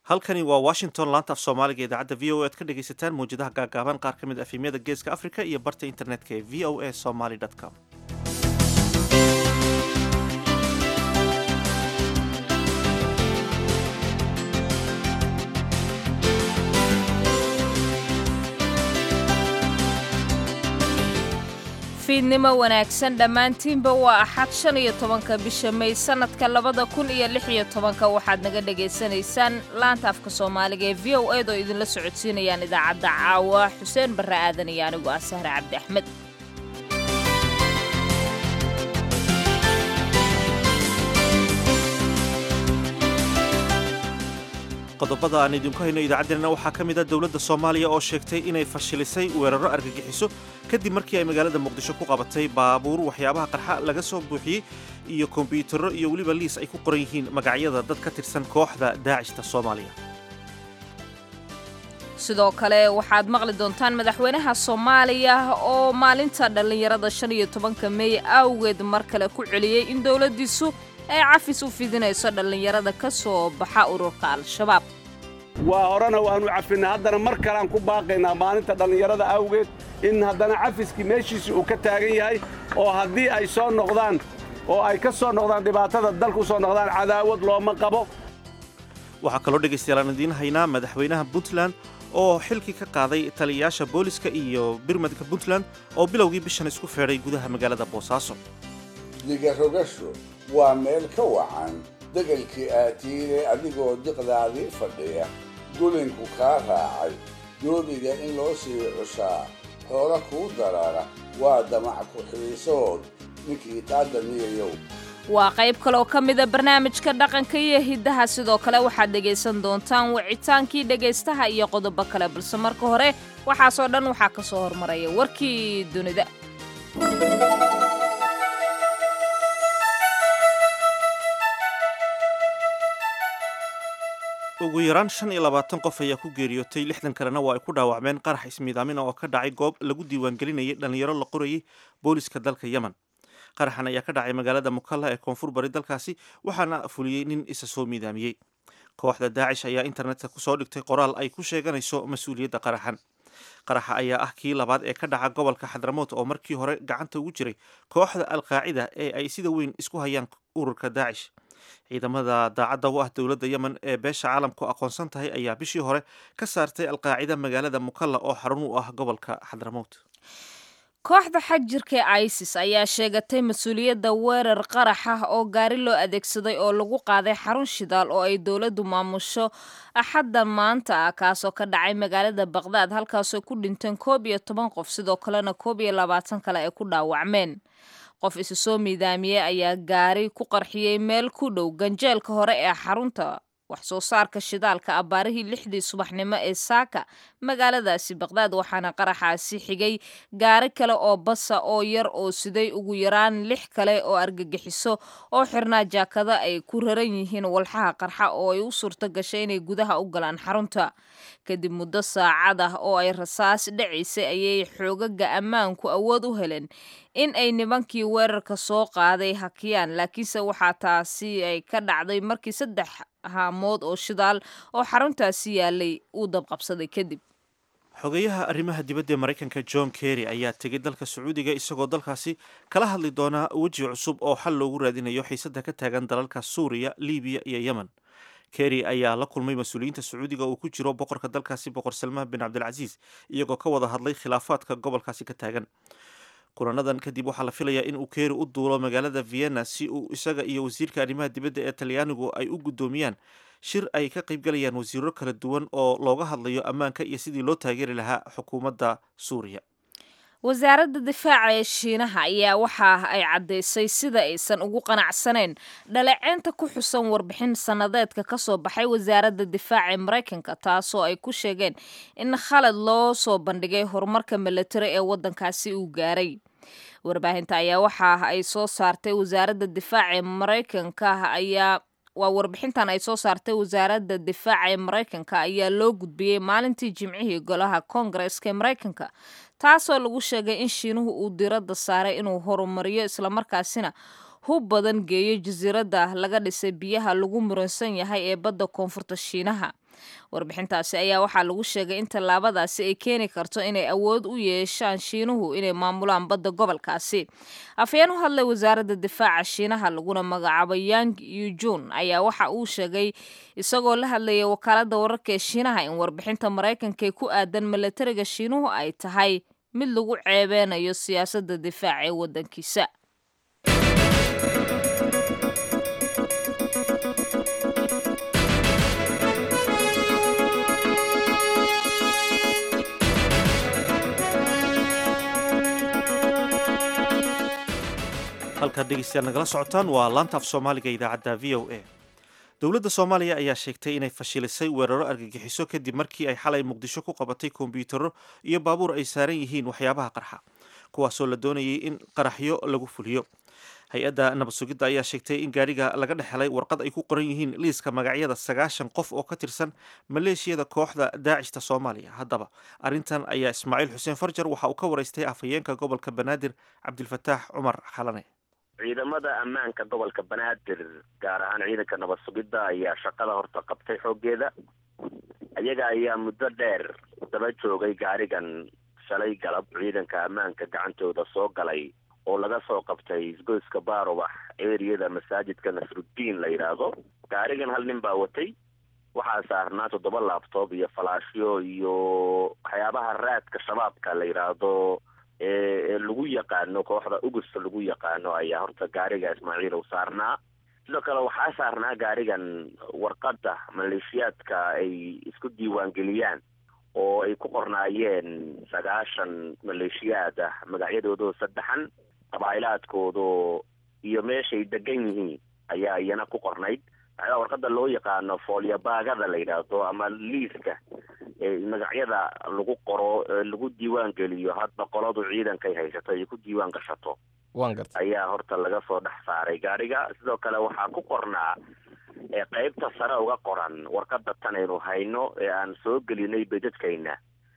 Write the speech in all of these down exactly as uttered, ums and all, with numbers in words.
halkani waa washington laanta af soomaaliga idaacadda v o e ad ka dhegaysataan mawjadaha gaagaaban qaar ka mid afimyada geeska africa iyo barta internetka ee v o a somaly com fiidnimo wanaagsan dhammaantiinba waa axad shan iyo tobanka bisha May sanadka labada kun iyo lix iyo tobanka waxaad naga dhageysanaysaan laanta afka Soomaaliga ee v o a oo idinla socodsiinayaan idaacadda caawa Xuseen Barre Aadan iyo anigu ah Sahra Cabdi Axmed. qodobada aan idinku hayno idaacaddeenna waxaa ka mid ah dowladda Soomaaliya oo sheegtay inay fashilisay weeraro argagixiso kadib markii ay magaalada Muqdisho ku qabatay baabuur waxyaabaha qarxa laga soo buuxiyey iyo kombiyuutarro iyo weliba liis ay ku qoran yihiin magacyada dad ka tirsan kooxda daacishta Soomaaliya. sidoo kale waxaad maqli doontaan madaxweynaha Soomaaliya oo maalinta dhalinyarada shan iyo tobanka May awgeed mar kale ku celiyay in dowladdiisu ay cafis u fidinayso dhalinyarada ka soo baxa ururka Al-Shabaab. waa horena waanu cafinaa haddana mar kale aan ku baaqaynaa maalinta dhalinyarada awgeed in haddana cafiskii meeshiisii uu ka taagan yahay oo haddii ay soo noqdaan oo ay ka soo noqdaan dhibaatada dalku soo noqdaan cadaawad looma qabo. waxaa kaloo dhegaystayaal aan idiin haynaa madaxweynaha Puntland oo xilkii ka qaaday taliyayaasha booliska iyo birmadka Puntland oo bilowgii bishan isku feeray gudaha magaalada Boosaaso. digarogasho waa meel ka wacan degalkii aatiire adigoo diqdaadii fadhiya dulinku kaa raacay doodiga in loo sii cushaa hoola kuu darara waa damac ku-xiisood ninkii qaadaniyayow. waa qayb kale oo ka mida barnaamijka dhaqanka iyo hiddaha sidoo kale waxaad dhegaysan doontaan wicitaankii dhegaystaha iyo qodobo kale balse marka hore waxaasoo dhan waxaa ka soo hormaraya warkii dunida. ugu yaraan shan iyo labaatan qof ayaa ku geeriyootay lixdan kalena waa ay ku dhaawacmeen qarax ismiidaamin oo ka dhacay goob lagu diiwaangelinayay dhallinyaro la qorayay booliska dalka Yemen. qaraxan ayaa ka dhacay magaalada Mukalla ee koonfur bari dalkaasi waxaana fuliyey nin isa soo miidaamiyey. kooxda Daacish ayaa internetka ku soo dhigtay qoraal ay ku sheeganayso mas'uuliyadda qaraxan. qaraxa ayaa ah kii labaad ee ka dhaca gobolka Xadramout oo markii hore gacanta ugu jiray kooxda Al-Qaacida ee ay sida weyn isku hayaan ururka Daacish. ciidamada daacadda u ah dowladda Yemen ee beesha caalamku aqoonsan tahay ayaa bishii hore ka saartay Al-Qaacida magaalada Mukalla oo xarun u ah gobolka Xadramout. kooxda xajirka ISIS ayaa sheegatay mas'uuliyadda weerar qarax ah oo gaari loo adeegsaday oo lagu qaaday xarun shidaal oo ay dowladdu maamusho axadda maanta ah kaasoo ka dhacay magaalada Baghdad halkaasoo ku dhinteen koob iyo toban qof sidoo kalena koob iyo labaatan kale ay ku dhaawacmeen. qof isu soo miidaamiyey ayaa gaari ku qarxiyey meel ku dhow ganjeelka hore ee xarunta wax soo saarka shidaalka abaarihii lixdii subaxnimo ee saaka magaaladaasi Baghdad waxaana qaraxaasi xigay gaari kale oo basa oo yar oo siday ugu yaraan lix kale oo argagixiso oo xirnaa jaakada ay ku raran yihiin walxaha qarxa oo ay u suurto gashay inay gudaha u galaan xarunta. kadib muddo saacad ah oo ay rasaas dhacaysay ayay xoogaga ammaanku awood u heleen in ay nimankii weerarka soo qaaday hakiyaan laakiinse waxaa taasi ay ka dhacday markii saddex haamood oo shidaal oo xaruntaasi yaalay uu dabqabsaday kadib. xogayaha arrimaha dibadda ee Mareykanka John Kerry ayaa tegay dalka Sacuudiga isagoo dalkaasi kala hadli doona waji cusub oo xal loogu raadinayo xiisadda ka taagan dalalka Suuriya, Liibiya iyo Yemen. Kerry ayaa la kulmay mas'uuliyiinta Sacuudiga oo ku jiro boqorka dalkaasi boqor Salmaan bin Cabdilcasiis iyagoo ka wada hadlay khilaafaadka gobolkaasi ka taagan. kulanadan kadib waxaa la filayaa in uu Kerry u duulo magaalada Vienna si uu isaga iyo wasiirka arrimaha dibadda ee Talyaanigu ay u gudoomiyaan shir ay ka qayb galayaan wasiirro kala duwan oo looga hadlayo ammaanka iyo sidii loo taageeri lahaa xukuumadda Suuriya. wasaaradda difaaca ee Shiinaha ayaa waxa ay caddaysay sida aysan ugu qanacsaneen dhaleeceynta ku xusan warbixin sanadeedka ka soo baxay wasaaradda difaaca ee Mareykanka taasoo ay ku sheegeen in khalad loo soo bandhigay horumarka military ee waddankaasi uu gaaray. warbaahinta ayaa waxa ay soo saartay wasaaradda difaaca ee Mareykanka ayaa waa warbixintan ay soo saartay wasaaradda difaaca ee Mareykanka ayaa loo gudbiyey maalintii Jimcihii golaha Koongareeska ee Mareykanka taasoo lagu sheegay in Shiinuhu uu diiradda saaray inuu horumariyo isla markaasina hub badan geeyo jasiiradda laga dhisay biyaha lagu muransan yahay ee badda koonfurta Shiinaha. warbixintaasi ayaa waxaa lagu sheegay in tallaabadaasi ay keeni karto inay awood u yeeshaan shiinuhu inay maamulaan badda gobolkaasi. afhayeen u hadlay wasaaradda difaaca shiinaha laguna magacaabo Yang Yujun ayaa waxa uu sheegay isagoo la hadlayay wakaaladda wararka ee shiinaha in warbixinta maraykanka ee ku aadan milatariga shiinuhu ay tahay mid lagu ceebeynayo siyaasadda difaaca ee waddankiisa. halkaad dhegeystayaal nagala socotaan waa laanta af soomaaliga idaacadda v o a. dowladda soomaaliya ayaa sheegtay inay fashilisay weeraro argagixiso kadib markii ay xalay muqdisho ku qabatay kombiyuutarro iyo baabuur ay saaran yihiin waxyaabaha qarxa kuwaasoo la doonayay in qaraxyo lagu fuliyo. hay-adda nabad sugidda ayaa sheegtay in gaadhiga laga dhex helay warqad ay ku qoran yihiin liiska magacyada sagaashan qof oo ka tirsan maleeshiyada kooxda daacishta soomaaliya. haddaba arrintan ayaa ismaaciil xuseen farjar waxa uu ka waraystay afhayeenka gobolka banaadir cabdilfataax cumar xalane. ciidamada ammaanka gobolka banaadir gaar ahaan ciidanka nabad sugidda ayaa shaqada horta qabtay xooggeeda. iyaga ayaa muddo dheer daba joogay gaarigan shalay galab ciidanka ammaanka gacantooda soo galay oo laga soo qabtay isgoyska baarubax eriyada masaajidka nasruddiin la yidhaahdo. gaarigan hal nin baa watay, waxaa saarnaa toddoba laabtoob iyo falaashyo iyo waxyaabaha raadka shabaabka la yidhaahdo ee lagu yaqaano kooxda ugusta lagu yaqaano ayaa horta gaariga ismaaciil u saarnaa. sidoo kale waxaa saarnaa gaarigan warqadda maleeshiyaadka ay isku diiwaangeliyaan oo ay ku qornaayeen sagaashan maleeshiyaad ah magacyadoodoo saddexan qabaa'ilaadkoodo iyo meeshay degan yihiin ayaa iyana ku qornayd. waxaa warqadda loo yaqaano foolyabaagada la yidhaahdo ama liiska magacyada lagu qoro lagu diiwaan geliyo hadba qoladu ciidankay haysato ay ku diiwaan gashato ayaa horta laga soo dhex saaray gaariga. sidoo kale waxaa ku qornaa qaybta sare uga qoran warqadda tan aynu hayno ee aan soo gelinay bedadkayna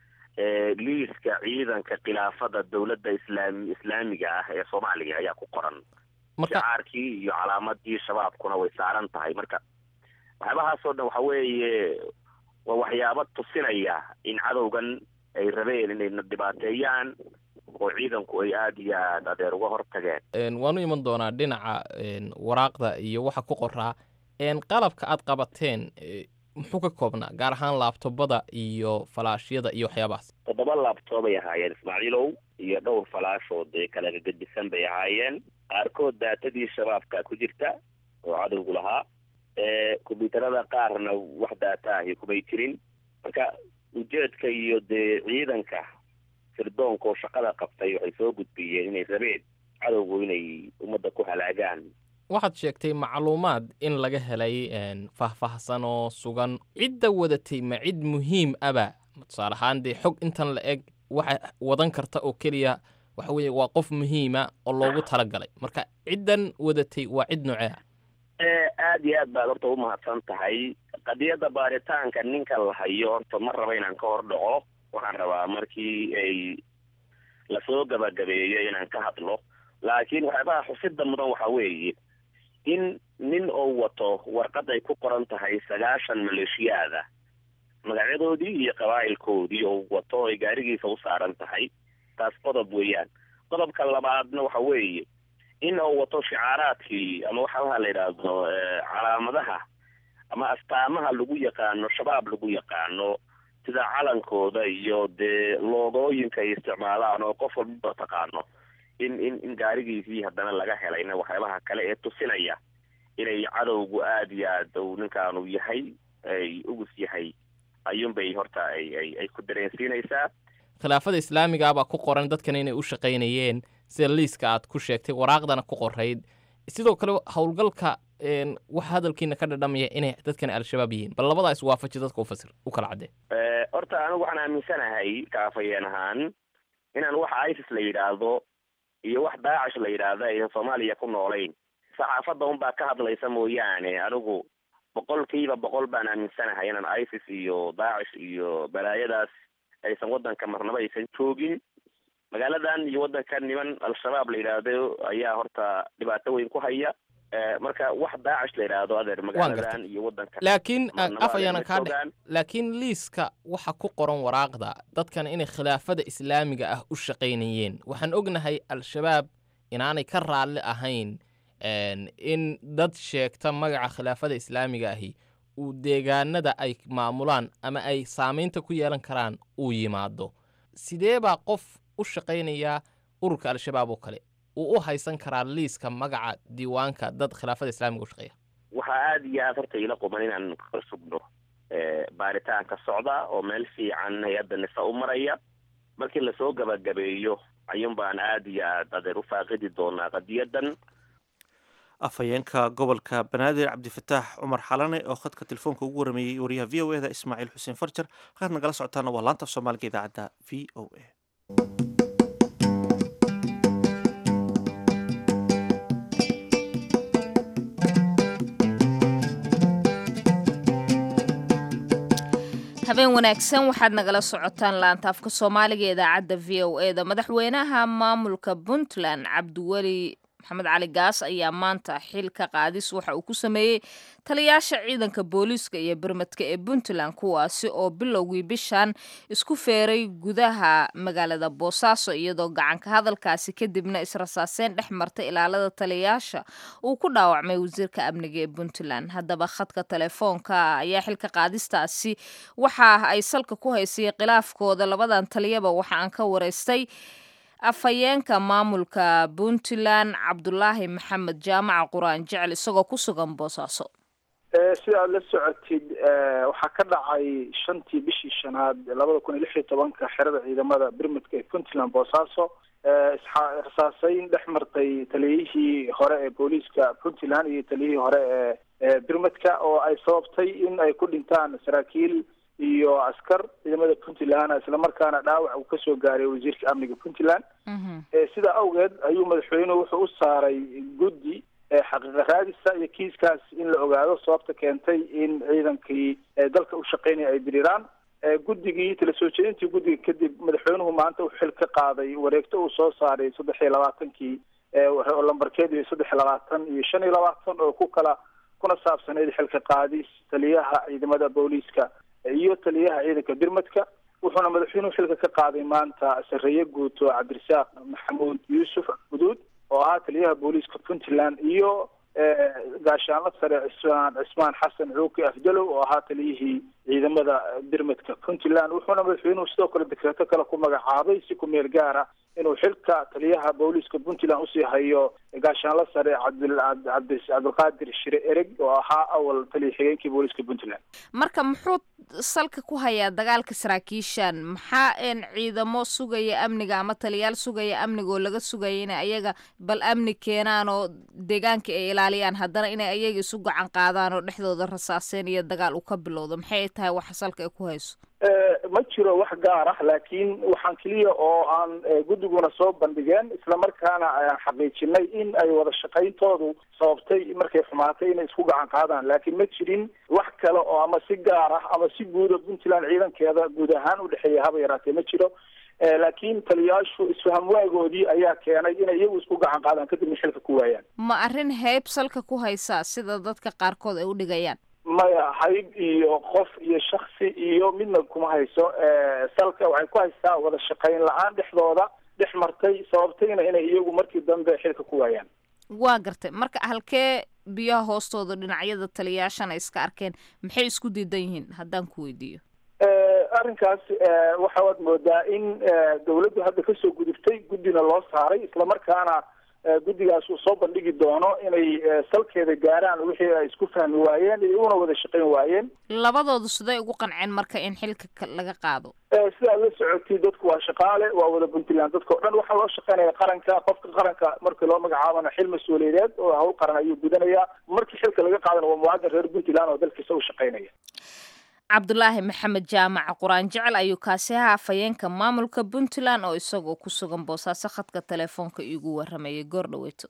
liiska ciidanka khilaafada dowladda islaami islaamiga ah ee soomaaliya ayaa ku qoran. shacaarkii iyo calaamadii shabaabkuna way saaran tahay. marka waxyaabahaasoo dhan waxa weeye waa waxyaabo tusinaya in cadowgan ay rabeen inayna dhibaateeyaan oo ciidanku ay aada iyo aada adeer uga hortageen. waanu iman doonaa dhinaca waraaqda iyo waxa ku qoraa qalabka aad qabateen muxuu ka koobnaa gaar ahaan laabtobada iyo falaashyada iyo waxyaabahaas. toddoba laabtoob ay ahaayeen ismaaciilow iyo dhowr falaashood ee kala gedisan bay ahaayeen. qaarkood daatadii shabaabka ku jirta oo cadowgu lahaa. kombyuutarada qaarna wax daata ahi kumay jirin. marka ujeedka iyo dee ciidanka sirdoonka oo shaqada qabtay waxay soo gudbiyeen inay rabeen cadowgu inay ummadda ku halaagaan. waxaad sheegtay macluumaad in laga helay faahfaahsan oo sugan. cidda wadatay ma cid muhiim aba tusaale ahaan dee xog intan la eg waxa wadan karta oo keliya waxa weeye waa qof muhiima oo loogu talagalay. marka ciddan wadatay waa cid noocee ah? aada iyo aad baad horta u mahadsan tahay. qadiyadda baaritaanka ninka la hayo horta ma raba inaan ka hor dhaco. waxaan rabaa markii ay lasoo gabagabeeyo inaan ka hadlo. laakiin waxyaabaha xusida mudan waxa weeye in nin oo wato warqad ay ku qoran tahay sagaashan maleeshiyaada magacyadoodii iyo qabaa'ilkoodii oo wato ay gaarigiisa u saaran tahay. taas qodob weeyaan. qodobka labaadna waxa weeye in uu wato shicaaraadkii ama waxaa la yidhaahdo calaamadaha ama astaamaha lagu yaqaano shabaab lagu yaqaano sida calankooda iyo dee loogooyinka ay isticmaalaan oo qof walba taqaano in in in gaarigiisii haddana laga helayna waxyaabaha kale ee tusinaya inay cadowgu aada iyo aad uu ninkaanu yahay ay ugus yahay ayuunbay horta ay ay ay ku dareensiinaysaa. khilaafada islaamiga baa ku qoran dadkan inay u shaqaynayeen sida liiska aad ku sheegtay waraaqdana ku qorayd. sidoo kale howlgalka waxa hadalkiina ka dhadhamaya inay dadkan al-shabaab yihiin. bal labadaa iswaafaji dadka u fasir u kala caddee. horta anigu waxaan aaminsanahay kaafayeen ahaan inaan waxa isis la yidhaahdo iyo wax daacish la yidhaahdo aysan soomaaliya ku noolayn. saxaafadda unbaa ka hadlaysa mooyaane anigu boqolkiiba boqol baan aaminsanahay inaan isis iyo daacish iyo balaayadaas aysan waddanka marnaba aysan joogin. magaaladan iyo waddanka niman al-shabaab la yidhaahdo ayaa horta dhibaato weyn ku haya. marka wax daacish la yidhaahdo adeer magaaladan iyo waddanka laakiin afayana ka dhex laakiin liiska waxa ku qoran waraaqda dadkan inay khilaafada islaamiga ah u shaqaynayeen waxaan ognahay al-shabaab inaanay ka raalli ahayn in dad sheegta magaca khilaafada islaamiga ahi uu deegaanada ay maamulaan ama ay saamaynta ku yeelan karaan uu yimaado sidee baa qof u shaqaynaya ururka al-shabaab oo kale uu u haysan karaa liiska magaca diiwaanka dad khilaafada islaamiga u shaqeeya waxaa aada iyo aad horta ila quman inaan ka sugno baaritaanka socda oo meel fiican hay-adda nisa u maraya markii lasoo gabagabeeyo ayuun baan aada iyo aad adeer u faaqidi doonaa qadiyadan afhayeenka gobolka banaadir cabdifataax cumar xalane oo khadka telefoonka ugu warameeyey wariyaha v o e da ismaaciil xuseen farjar halkaad nagala socotaana waa laanta af soomaaliga idaacadda v o a habeen wanaagsan waxaad nagala socotaan laanta afka soomaaliga ee idaacadda v o e da madaxweynaha maamulka puntland cabdiweli maxamed cali gaas ayaa maanta xilka qaadis waxa uu ku sameeyey taliyaasha ciidanka booliiska iyo birmadka ee puntland kuwaasi oo bilowgii bishan isku feeray gudaha magaalada boosaaso iyadoo gacanka hadalkaasi kadibna israsaaseen dhex martay ilaalada taliyaasha uu ku dhaawacmay wasiirka amniga ee puntland haddaba khadka telefoonka ayaa xilka qaadistaasi waxa ay salka ku haysay khilaafkooda labadan taliyaba waxa aan ka wareystay afhayeenka maamulka puntland cabdulaahi maxamed jaamaca quraan jecel isagoo ku sugan boosaaso sida aad la socotid waxaa ka dhacay shantii bishii shanaad labada kun iyo lix iyo tobanka xerada ciidamada birmadka ee puntland boosaaso rasaaseyn dhex martay taliyihii hore ee booliiska puntland iyo taliyihii hore ee birmadka oo ay sababtay in ay ku dhintaan saraakiil iyo askar ciidamada puntland islamarkaana dhaawac uu kasoo gaaray wasiirka amniga puntland sidaa awgeed ayuu madaxweynuhu wuxuu u saaray guddi xaqiiqa raadisa iyo kiiskaas in la ogaado sababta keentay in ciidankii dalka u shaqeynaya ay diriiraan guddigii tala soo jeedintii guddiga kadib madaxweynuhu maanta uu xil ka qaaday wareegto uu soo saaray saddex iyo labaatankii lambarkeedu iyo saddex iyo labaatan iyo shan iyo labaatan oo ku kala kuna saabsaneyd xilka qaadis taliyaha ciidamada booliiska iyo taliyaha ciidanka birmadka wuxuuna madaxweynuhu xilka ka qaaday maanta sareeye guuto cabdirasaaq maxamuud yuusuf guduud oo ahaa taliyaha booliiska puntland iyo gaashaanla sare cismaan cismaan xasan cuuki afdalow oo ahaa taliyihii ciidamada birmadka puntland wuxuuna madaxweynuhu sidoo kale dekreeto kale ku magacaabay si ku meel gaara inuu xilka taliyaha booliiska puntland usii hayo gaashaanla sare cabdilqaadir shire ereg oo ahaa awal taliya xigeenkii booliiska puntland marka muxuu salka ku hayaa dagaalka saraakiishan maxaa een ciidamo sugaya amniga ama taliyaal sugaya amniga oo laga sugaya inay ayaga bal amni keenaan oo deegaanka ay ilaaliyaan haddana inay ayaga isu gacan qaadaan oo dhexdooda rasaaseen iyo dagaal uu ka bilowdo maxay tahay waxa salka ay ku hayso ma jiro wax gaar ah laakiin waxaan keliya oo aan guddiguna soo bandhigeen islamarkaana ayaan xaqiijinay in ay wada shaqayntoodu sababtay markay xumaatay inay isku gacan qaadaan laakiin ma jirin wax kale oo ama si gaar ah ama si guuda puntland ciidankeeda guud ahaan udhexeeya haba yaraatee ma jiro laakiin taliyaashu isfaham waagoodii ayaa keenay inay iyagu isku gacan qaadaan kadibna xilka ku waayaan ma arrin hayb salka ku haysaa sida dadka qaarkood ay u dhigayaan maya hayb iyo qof iyo shaksi iyo midna kuma hayso salka waxay ku haystaa wada shaqayn la-aan dhexdooda dhex martay sababtayna inay iyagu markii dambe xilka ku waayaan waa gartay marka halkee biyaha hoostooda dhinacyada taliyaashana iska arkeen maxay isku diidan yihiin haddaan ku weydiiyo arrinkaas waxaad moodaa in dawladdu hadda kasoo gudubtay guddina loo saaray islamarkaana guddigaas uu soo bandhigi doono inay salkeeda gaaraan wixii ay isku fahmi waayeen iyo una wada shaqayn waayeen labadoodu siday ugu qanceen marka in xilka laga qaado sidaa la socotay dadku waa shaqaale waa wada puntland dadka o dhan waxaa loo shaqaynaya qaranka qofka qaranka markii loo magacaabana xil mas-uuliyadeed oo hawl qaran ayuu gudanayaa markii xilka laga qaadana waa muwaadin reer puntland oo dalkiisa u shaqaynaya cabdulaahi maxamed jaamaca quraan jecel ayuu kaasi ahaa afhayeenka maamulka puntland oo isagoo ku sugan boosaaso khadka telefoonka iigu waramayay goor dhaweyto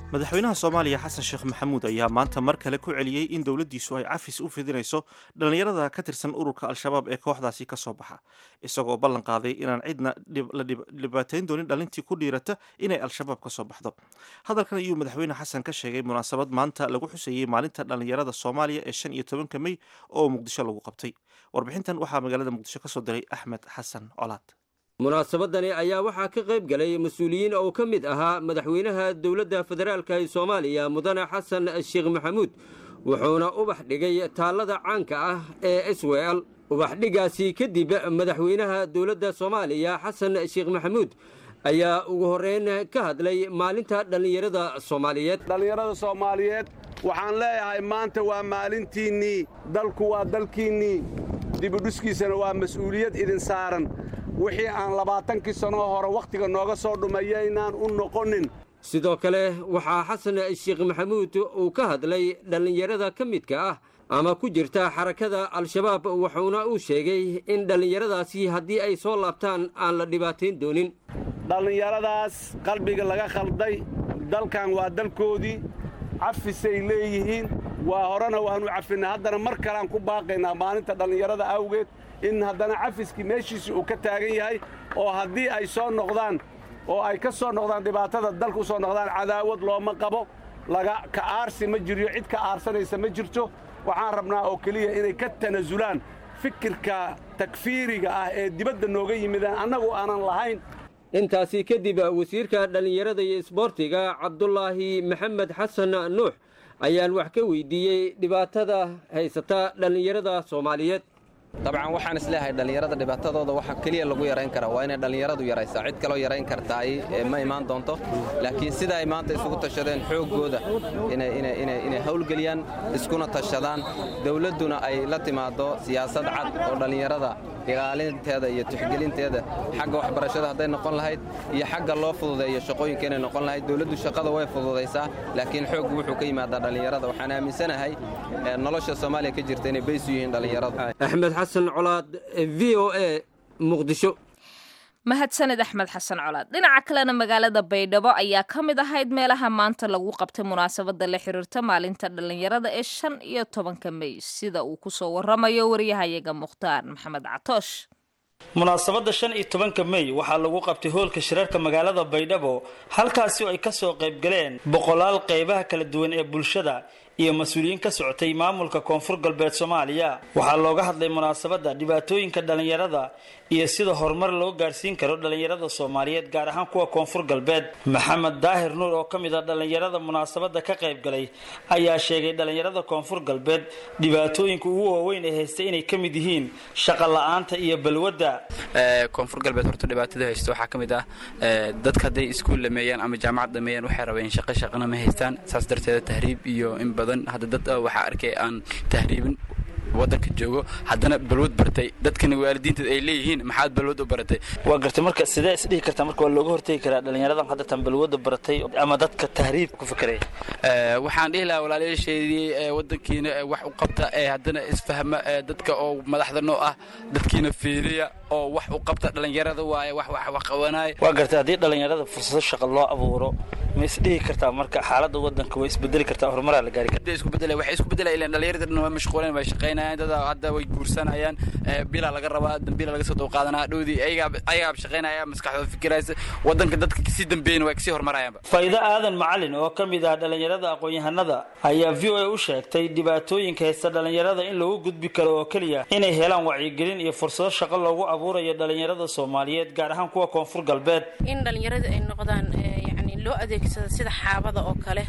madaxweynaha Soomaaliya Xasan Sheekh Maxamuud ayaa maanta mar kale ku celiyay in dawladdiisu ay cafis u fidinayso dhalinyarada ka tirsan ururka Al-Shabaab ee kooxdaasi ka soo baxa isagoo ballan qaaday inaan cidna la dhibaateyn doonin dhalintii ku dhiirata inay Al-Shabaab ka soo baxdo. Hadalkan ayuu madaxweyne Xasan ka sheegay munaasabad maanta lagu xuseeyay maalinta dhalinyarada Soomaaliya ee shan iyo tobanka May oo Muqdisho lagu qabtay. Warbixintan waxaa magaalada Muqdisho ka soo diray Axmed Xasan Colaad. munaasabadani ayaa waxaa ka qayb galay mas-uuliyiin oo ka mid ahaa madaxweynaha dowladda federaalka ee Soomaaliya mudane Xasan Sheekh Maxamuud wuxuuna ubax dhigay taalada caanka ah ee S W L ubax dhigaasi kadib madaxweynaha dowladda Soomaaliya Xasan Sheekh Maxamuud ayaa ugu horeyn ka hadlay maalinta dhalinyarada Soomaaliyeed dhalinyarada Soomaaliyeed waxaan leeyahay maanta waa maalintiinii dalku waa dalkiinii dib u dhiskiisana waa mas'uuliyad idin saaran wixii aan labaatankii sano hore waqtiga nooga soo dhumayaynaan u noqonin sidoo kale waxaa Xasan Sheekh Maxamuud uu ka hadlay dhalinyarada ka midka ah ama ku jirta xarakada Al-Shabaab wuxuuna uu sheegay in dhalinyaradaasi haddii ay soo laabtaan aan la dhibaateyn doonin dhalinyaradaas qalbiga laga khalday dalkan waa dalkoodii cafisay leeyihiin waa horena waanu cafinaa haddana mar kale aan ku baaqaynaa maalinta dhalinyarada awgeed in haddana cafiskii meeshiisii uu ka taagan yahay oo haddii ay soo noqdaan oo ay ka soo noqdaan dhibaatada dalka u soo noqdaan cadaawad looma qabo laga ka aarsi ma jiro cid ka aarsanaysa ma jirto waxaan rabnaa oo keliya inay ka tanasulaan fikirka takfiiriga ah ee dibadda nooga yimidaan annagu aanan lahayn intaasi kadib wasiirka dhalinyarada iyo isboortiga Cabdullaahi Maxamed Xasan Nuux ayaan wax ka weydiiyey dhibaatada haysata dhalinyarada Soomaaliyeed طبعا waxaan isleeyahay dhalinyarada dhibaatadooda waxa kaliya lagu yareyn kara waa inay dhalinyaradu yaraysaa cid kale oo yareyn karta ay ma imaan doonto laakiin sida ay maanta isugu tashadeen xoogooda inay inay inay inay hawlgeliyaan iskuna tashadaan dawladuna ay la timaado siyaasad cad oo dhalinyarada ilaalinteeda iyo tixgelinteeda xagga waxbarashada haday noqon lahayd iyo xagga loo fududeeyo shaqooyinka inay noqon lahayd dawladdu shaqada way fududeysaa laakiin xoog wuxuu ka yimaadaa dhalinyarada waxaan aaminsanahay nolosha Soomaaliya ka jirta inay baysu yihiin dhalinyarada Axmed Xasan Colaad V O A Muqdisho mahadsanid Axmed Xasan Colaad dhinaca kalena magaalada Baydhabo ayaa ka mid ahayd meelaha maanta lagu qabtay munaasabada la xiriirta maalinta dhalinyarada ee shan iyo tobanka May sida uu ku soo waramayo wariyahayaga Mukhtaar Maxamed Catoosh munaasabada shan iyo tobanka May waxaa lagu qabtay hoolka shirarka magaalada Baydhabo halkaas oo ay ka soo qayb galeen boqolaal qaybaha kala duwan ee bulshada iyo mas'uuliyiin ka socotay maamulka Koonfur Galbeed Soomaaliya waxa looga hadlay munaasabada dhibaatooyinka dhalinyarada iyo sida horumar loo gaarsiin karo dhalinyarada Soomaaliyeed gaar ahaan kuwa Koonfur Galbeed Maxamed Daahir Nuur oo kamid ah dhalinyarada munaasabada ka qayb galay ayaa sheegay dhalinyarada Koonfur Galbeed dhibaatooyinka ugu waaweyn ee haystay inay kamid yihiin shaqo la'aanta iyo balwada ee Koonfur Galbeed horta dhibaatada haysto waxa kamid ah dadka haday iskuul lameeyaan ama jaamacad lameeyaan waxay rabeen shaqo shaqana ma haystaan saas darteed tahriib iyo in hadda dad waxa arkay aan tahriibin wadanka joogo haddana balwad bartay dadkana waalidiinta ay leeyihiin maxaad balwad u baratay waa gartay marka sidee isdhihi kartaa marka waa looga hortagi karaa dhalinyaradan hadda tan balwad baratay ama dadka tahriib ku fikiray ee waxaan dhihi lahaa walaalayaasheedii wadankiina wax u qabta ee haddana isfahma dadka oo madaxda noo ah dadkiina fiiriya oo wax u qabta dhalinyarada waaye wax wax wax qabanay waa gartay hadii dhalinyarada fursado shaqo loo abuuro ma isdhihi kartaa marka xaaladda wadanka way isbedeli kartaa horumar la gaari kartaa isku beddelay wax isku beddelay ilaa dhalinyarada waa mashquuleen way shaqeynayaan dad hadda way guursanayaan bila laga rabaa dambiila laga soo dooq qaadanaa dhoodii ayaga ayaga shaqeynaya maskaxdooda fikiraysa wadanka dadka si dambeeyna way kasii horumarayaan Fayda Aadan Macallin oo kamid ah dhalinyarada aqoon-yahanada ayaa V O A u sheegtay dhibaatooyinka haysta dhalinyarada in lagu gudbi karo oo kaliya inay helaan wacyigelin iyo fursado shaqo loogu abuurayo dhalinyarada Soomaaliyeed gaar ahaan kuwa Koonfur Galbeed in dhalinyarada ay noqdaan yani loo adeegsado sida xaabada oo kale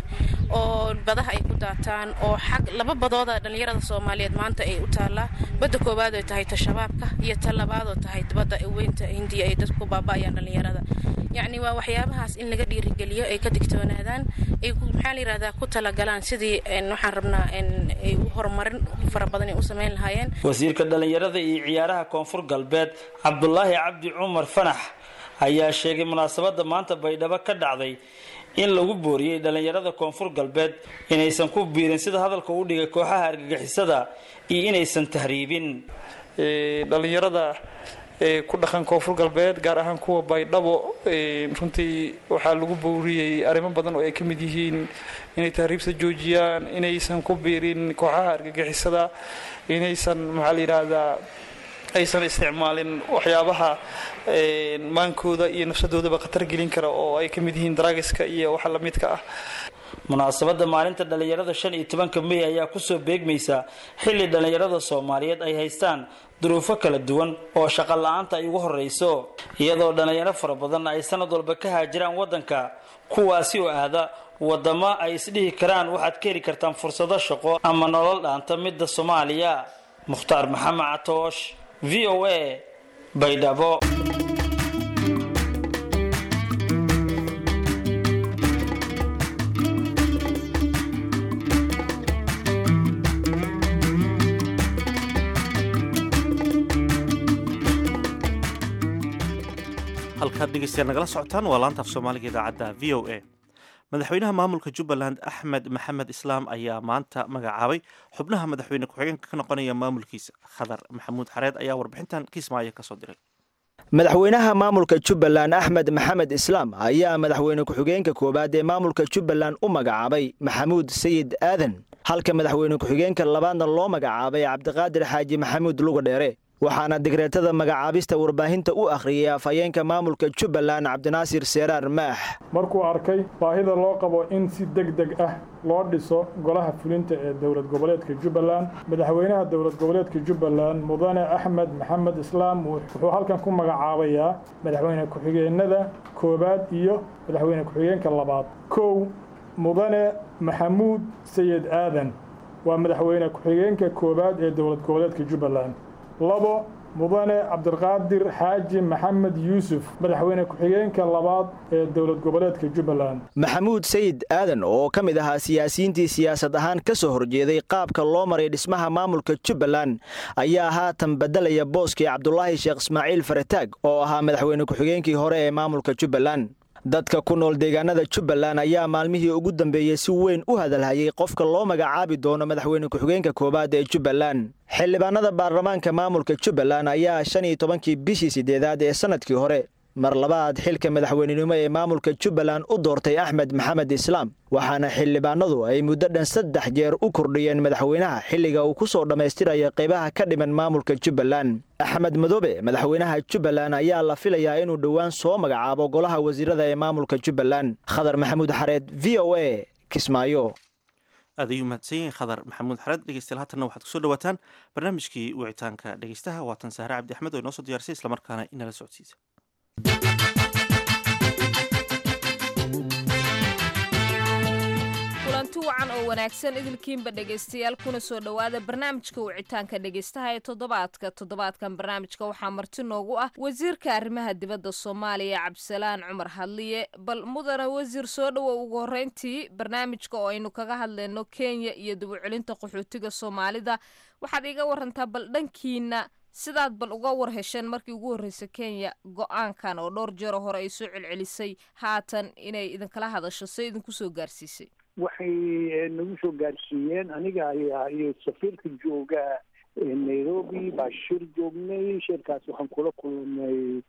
oo badaha ay ku daataan oo xaq laba badooda dhalinyarada Soomaaliyeed maanta ay u taala bada koobaad ay tahay shabaabka iyo talabaad oo tahay bada weynta Hindiya ay dadku baabaayaan dhalinyarada yani waa waxyaabahaas in laga dhiirigeliyo ay ka digtoonaadaan ay ku maxaa la yiraahdaa ku tala galaan sidii waxaan rabnaa in ay u horumarin farabadan u sameyn lahaayeen wasiirka dhalinyarada iyo ciyaaraha Koonfur Galbeed Cabdullaahi Cabdi Cumar Fanax ayaa sheegay munaasabada maanta Baydhabo ka dhacday in lagu booriyay dhalinyarada Koonfur Galbeed inaysan ku biirin sida hadalka uu dhigay kooxaha argagixisada iyo inaysan tahriibin ee dhalinyarada ku dhaqan koonfur galbeed gaar ahaan kuwa baydhabo runtii waxaa lagu bowriyey arrimo badan oo ay ka mid yihiin inay tahriibsa joojiyaan inaysan ku biirin kooxaha argagixisada inaysan maxaa la yidhaahdaa aysan isticmaalin waxyaabaha maankooda iyo nafsadoodaba khatar gelin kara oo ay ka mid yihiin daraagiska iyo waxa la midka ah munaasabadda maalinta dhallinyarada shan iyo tobanka mey ayaa kusoo beegmaysa xilli dhallinyarada soomaaliyeed ay haystaan duruufo kala duwan oo shaqo la-aanta ay ugu horreyso iyadoo dhallinyaro fara badan ay sanad walba ka haajiraan waddanka kuwaasi oo aada waddamo ay isdhihi karaan waxaad ka heli kartaan fursado shaqo ama nolol dhaanta midda soomaaliya. mukhtaar maxamed catoosh, v o a, baydhabo. halkaad dhegeystayaal nagala socotaan waa laanta af soomaaliga idaacadda v o a. madaxweynaha maamulka jubbaland axmed maxamed islaam ayaa maanta magacaabay xubnaha madaxweyne ku-xigeenka ka noqonaya maamulkiisa. khadar maxamuud xareed ayaa warbixintan kismaayo kasoo diray. madaxweynaha maamulka jubbaland axmed maxamed islaam ayaa madaxweyne ku-xigeenka koowaad ee maamulka jubbaland u magacaabay maxamuud sayid aadan, halka madaxweyne ku-xigeenka labaadna loo magacaabay cabdiqaadir xaaji maxamuud lugadheere. waxaana digreetada magacaabista warbaahinta u akhriyay afhayeenka maamulka jubbaland cabdinaasir seeraar maax. markuu arkay baahida loo qabo in si deg deg ah loo dhiso golaha fulinta ee dowlad goboleedka jubbaland, madaxweynaha dowlad goboleedka jubbaland mudane axmed maxamed islaam wuxuu halkan ku magacaabayaa madaxweyne ku-xigeenada koowaad iyo madaxweyne ku-xigeenka labaad. kow mudane maxamuud sayid aadan waa madaxweyne ku-xigeenka koowaad ee dowlad goboleedka jubbaland. labo mudane cabdiqaadir xaaji maxamed yuusuf madaxweyne ku-xigeenka labaad ee dowlad goboleedka jubbaland. maxamuud sayid aadan oo ka mid ahaa siyaasiyiintii siyaasad ahaan ka soo horjeeday qaabka loo maray dhismaha maamulka jubbaland ayaa haatan bedelaya booskii cabdulaahi sheekh ismaaciil farataag oo ahaa madaxweyne ku-xigeenkii hore ee maamulka jubbaland. dadka ku nool deegaanada jubbaland ayaa maalmihii ugu dambeeyey si weyn u hadalhayay qofka loo magacaabi doono madaxweyne ku-xigeenka koowaad ee jubbaland. xildhibaanada baarlamaanka maamulka jubbaland ayaa shan iyo tobankii bishii sideedaad ee sanadkii hore mar labaad xilka madaxweynenimo ee maamulka jubbaland u doortay axmed maxamed islaam, waxaana xildhibaanadu ay muddo dhan saddex jeer u kordhiyeen madaxweynaha xilliga uu ku soo dhammaystiraya qaybaha ka dhiman maamulka jubbaland. axmed madoobe madaxweynaha jubbaland ayaa la filayaa inuu dhowaan soo magacaabo golaha wasiirada ee maamulka jubbaland. khadar maxamuud xareed, v o a, kismaayo. aad ayuu mahadsan yahay khadar maxamuud xareed. dhegeystayaal haatanna waxaad kusoo dhawaataan barnaamijkii wicitaanka dhegeystaha. waatan sahre cabdi axmed oo inoo soo diyaarisay islamarkaana inala socodsiisa. kulanti wacan oo wanaagsan idilkiinba dhegaystayaal kuna soo dhowaada barnaamijka wicitaanka dhegaystaha ee toddobaadka toddobaadkan barnaamijka waxaa marti noogu ah wasiirka arrimaha dibadda soomaaliya cabdisalaan cumar hadliye. bal mudane wasiir soo dhowow ugu horreyntii barnaamijka oo aynu kaga hadlayno kenya iyo dib u celinta qaxootiga soomaalida. waxaad iga warantaa bal dhankiina sidaad bal uga war hesheen markii ugu horreysay kenya go-aankan oo dhowr jeero hore ay soo celcelisay haatan inay idinkala hadasho se idinku soo gaarsiisay. waxay nagu soo gaarsiiyeen aniga ayaa iyo safiirka jooga nairobi baa shir joognay. shirkaas waxaan kula kulmay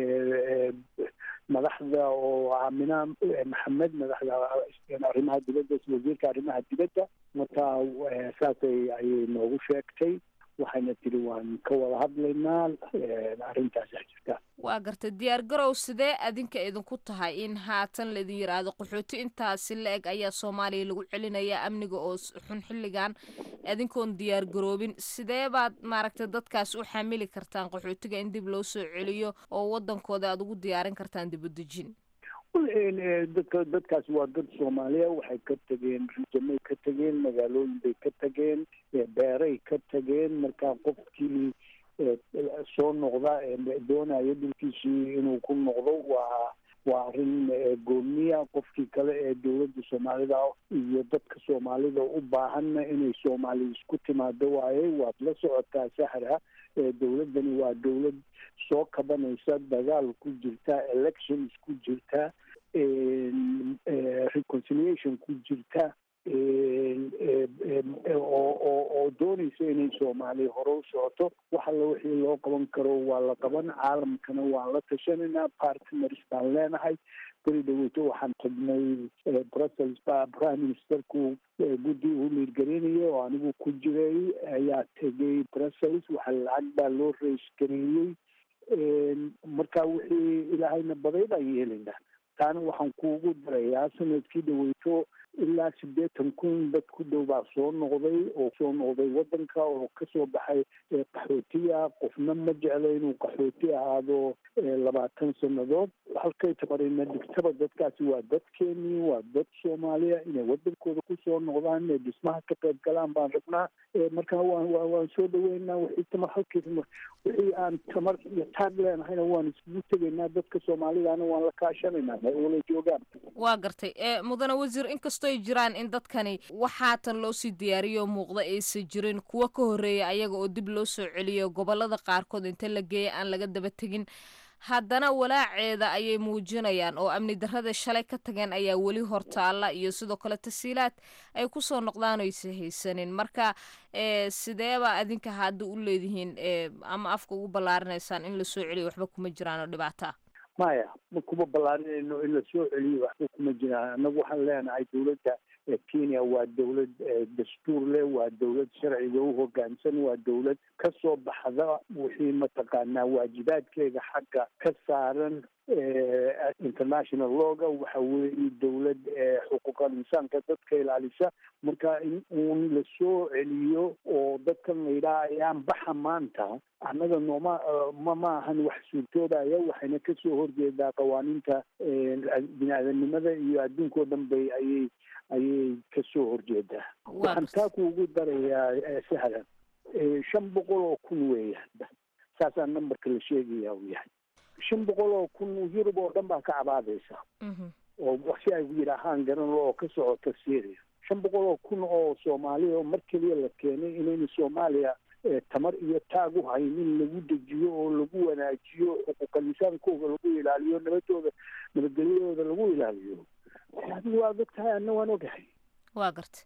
madaxda oo aamina maxamed madaxda arrimaha dibadda wasiirka arrimaha dibadda marka saasay ayay noogu sheegtay. waxayna tiri waan ka wada hadlaynaa arrintaasa jirta. waa gartay diyaar garow sidee adinka idinku tahay in haatan laidin yidhaahdo qaxooti intaasi la eg ayaa soomaaliya lagu celinayaa amniga oo xun xilligan adinkoon diyaar garoobin sidee baad maaragtay dadkaas u xamili kartaan qaxootiga in dib loo soo celiyo oo wadankooda aad ugu diyaarin kartaan dib u dejin? dadka dadkaas waa dad soomaaliya waxay ka tageen rijamay ka tageen magaalooyin bay ka tageen beeray ka tageen marka qofkii soo noqda doonaya dhulkiisii inuu ku noqdo waa waa arrin gooniya. qofkii kale ee dowladda soomaalida iyo dadka soomaalida u baahanna inay soomaali isku timaado waaye. waad la socotaa sahra dowladdani waa dowlad soo kabanaysa, dagaal ku jirta, elections ku jirta, reconciliation ku jirta. oo doonaysa inay soomaaliya hore u socoto wax alla wixii loo qaban karo waa la qaban, caalamkana waan la tashanaynaa, partners baan leenahay. beri dhaweyto waxaan tagnay brussels baa prime ministerku guddi uu liirgareynayo oo anigu ku jiray ayaa tegay brussels, waxa lacag baa loo reysgareeyey. marka wixii ilaahayna baday baan yeelaynaa. taana waxaan kuugu darayaa sanadkii dhaweyto ilaa siddeetan kun dad ku dhow baa soo noqday oo soo noqday waddanka oo kasoo baxay qaxootiga. qofna ma jeclo inuu qaxooti ahaado labaatan sannadood. halkay tamarina dhigtaba dadkaasi waa dadkeenii, waa dad soomaaliya, inay waddankooda kusoo noqdaan, inay dhismaha ka qayb galaan baan rabnaa. marka waan waan soo dhaweynaa wixii tamar halkii tamar wixii aan tamar iyo taag leenahayna waan isugu tegaynaa. dadka soomaalidaana waan la kaashanaynaa meel wala joogaan. waa gartay mudane wasiir, inkastoo ay jiraan in dadkani waxaatan loo sii diyaariyo muuqda aysan jirin kuwa ka horreeya ayaga oo dib loo soo celiyo gobolada qaarkood inta la geeya aan laga daba tegin, haddana walaaceeda ayay muujinayaan oo amni darrada shalay ka tageen ayaa weli hortaalla iyo sidoo kale tasiilaad ay kusoo noqdaan oysa haysanin. marka sideeba adinka hadda u leedihiin ama afka ugu ballaarinaysaan in lasoo celiyo waxba kuma jiraan oo dhibaato ah? maya ma kuma ballaarinayno in lasoo celiyo waxba kuma jiraan. annagu waxaan leenahay dawladda kenya waa dawlad dastuur leh, waa dawlad sharciga u hoggaansan, waa dawlad ka soo baxda wixii mataqaanaa waajibaadkeeda xagga ka saaran international lawga. waxa weeye dawlad xuquuqal insaanka dadka ilaalisa. marka in uun lasoo celiyo oo dadkan la yidhaha ayaan baxa maanta annaga nooma ma ma ahan wax suurtoodaya. waxayna kasoo horjeedaa qawaaniinta bini-aadanimada iyo adduunkao dhan bay ayay ayay kasoo horjeedaa. waxaan taa kuugu darayaa sahlan shan boqol oo kun weeyaan, saasaa numberka la sheegaya uu yahay. shan boqol oo kun yurub oo dhan baa ka cabaadaysa oo si ay yidhaahaan garan oo ka socota syria. shan boqol oo kun oo soomaaliya oo mar keliya la keenay inayna soomaaliya tamar iyo taag u haynin lagu dejiyo oo lagu wanaajiyo xuquuqal insaankooda lagu ilaaliyo, nabadooda nabadgelyadooda lagu ilaaliyo. adigu waa og tahay, anna waan ogahay. waa garta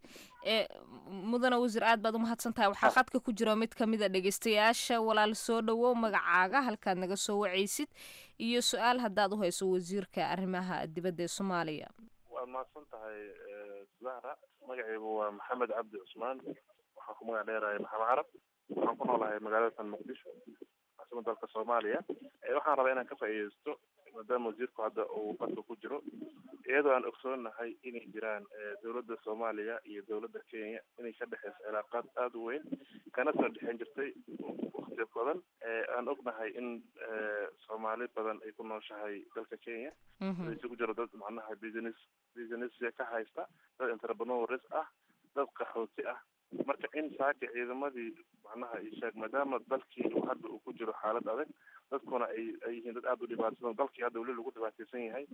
mudane wasiir aad baad umahadsan tahay. waxaa khadka ku jira mid kamid a dhegeystayaasha. walaal soo dhawow, magacaaga, halkaad naga soo wacaysid, iyo su-aal haddaad uhayso wasiirka arrimaha dibadda ee soomaaliya. waad mahadsan tahay zahra. magacaygu waa maxamed cabdi cusmaan, waxaan ku magac dheerahay maxamed carab. waxaan ku noolahay magaalada muqdisho, caasimada dalka soomaaliya. waxaan rabaa inaan ka faa'iideysto maadaama wasiirku hadda uu qadka ku jiro, iyadoo aan ogsoonahay inay jiraan dawladda soomaaliya iyo dawladda kenya inay ka dhexeyso cilaaqaad aada u weyn kana soo dhexeyn jirtay wakti badan. aan ognahay in soomaali badan ay ku nooshahay dalka kenya, isugu jiro dad macnaha business businessia ka haysta, dad entrepreneurs ah, dad qaxooti ah. marka in saaka ciidamadii macnaha isheeg maadaama dalkii hadda uu ku jiro xaalad adag, dadkuna ay ay yihiin dad aada u dhibaataysan, dalkii hadda weli lagu dhibaataysan yahay.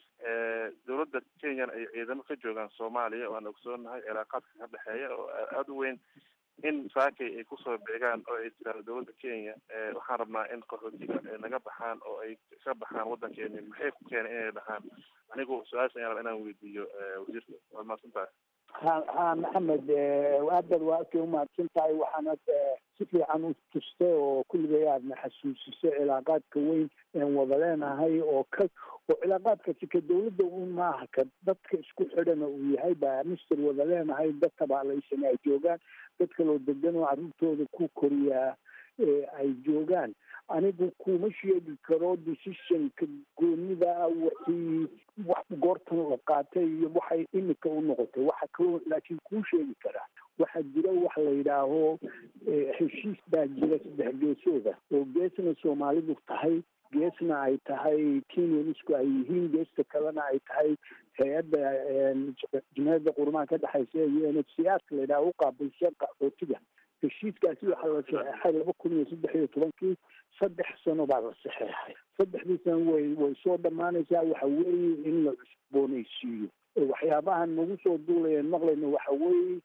dawladda kenyana ay ciidamo ka joogaan soomaaliya oo aan ogsoonahay cilaaqaadka ka dhexeeya oo aada u weyn. in saakay ay kusoo beegaan oo ay jiraan dawladda kenya, waxaan rabnaa in qaxootiga ay naga baxaan oo ay ka baxaan waddankeeni. maxay ku keenay inay dhahaan? anigu su-aasha ayaan rabaa inaan weydiiyo wasiirka. waad mahadsan tahay. ha ha maxamed aadad waa arkay umahadsan tahay. waxaanad si fiican u tustay oo kulligay aadna xasuusisay cilaaqaadka weyn een wada leenahay oo ka oo cilaaqaadkasi ka dawladda un maaha ka dadka isku xidhana uu yahay baa mister wada leenahay. dad tabaalaysan ay joogaan, dad kaloo degan oo carruurtooda ku koriyaa ay joogaan. anigu kuma sheegi karo decisionka goonida ah wixii wax goortan la qaatay iyo waxay imika u noqotay. waxa kaloo laakiin kuu sheegi karaa waxaa jira wax la yidhaaho heshiis baa jira saddex geesooda oo geesna soomaalidu tahay, geesna ay tahay kenyanisku ay yihiin, geesta kalena ay tahay hay-adda jumhuriyadda qurumaha ka dhexaysa iyo n h c r ka la yidhaha u qaabilsan qaxootiga. heshiiskaasi waxaa la saxeexay laba kun iyo saddex iyo tobankii. saddex sano baa la saxeexay. saddexdii sano way way soo dhammaanaysaa. waxa weeye in la cusboonaysiiyo. waxyaabahan nagu soo duulayeen maqlayno waxa weeye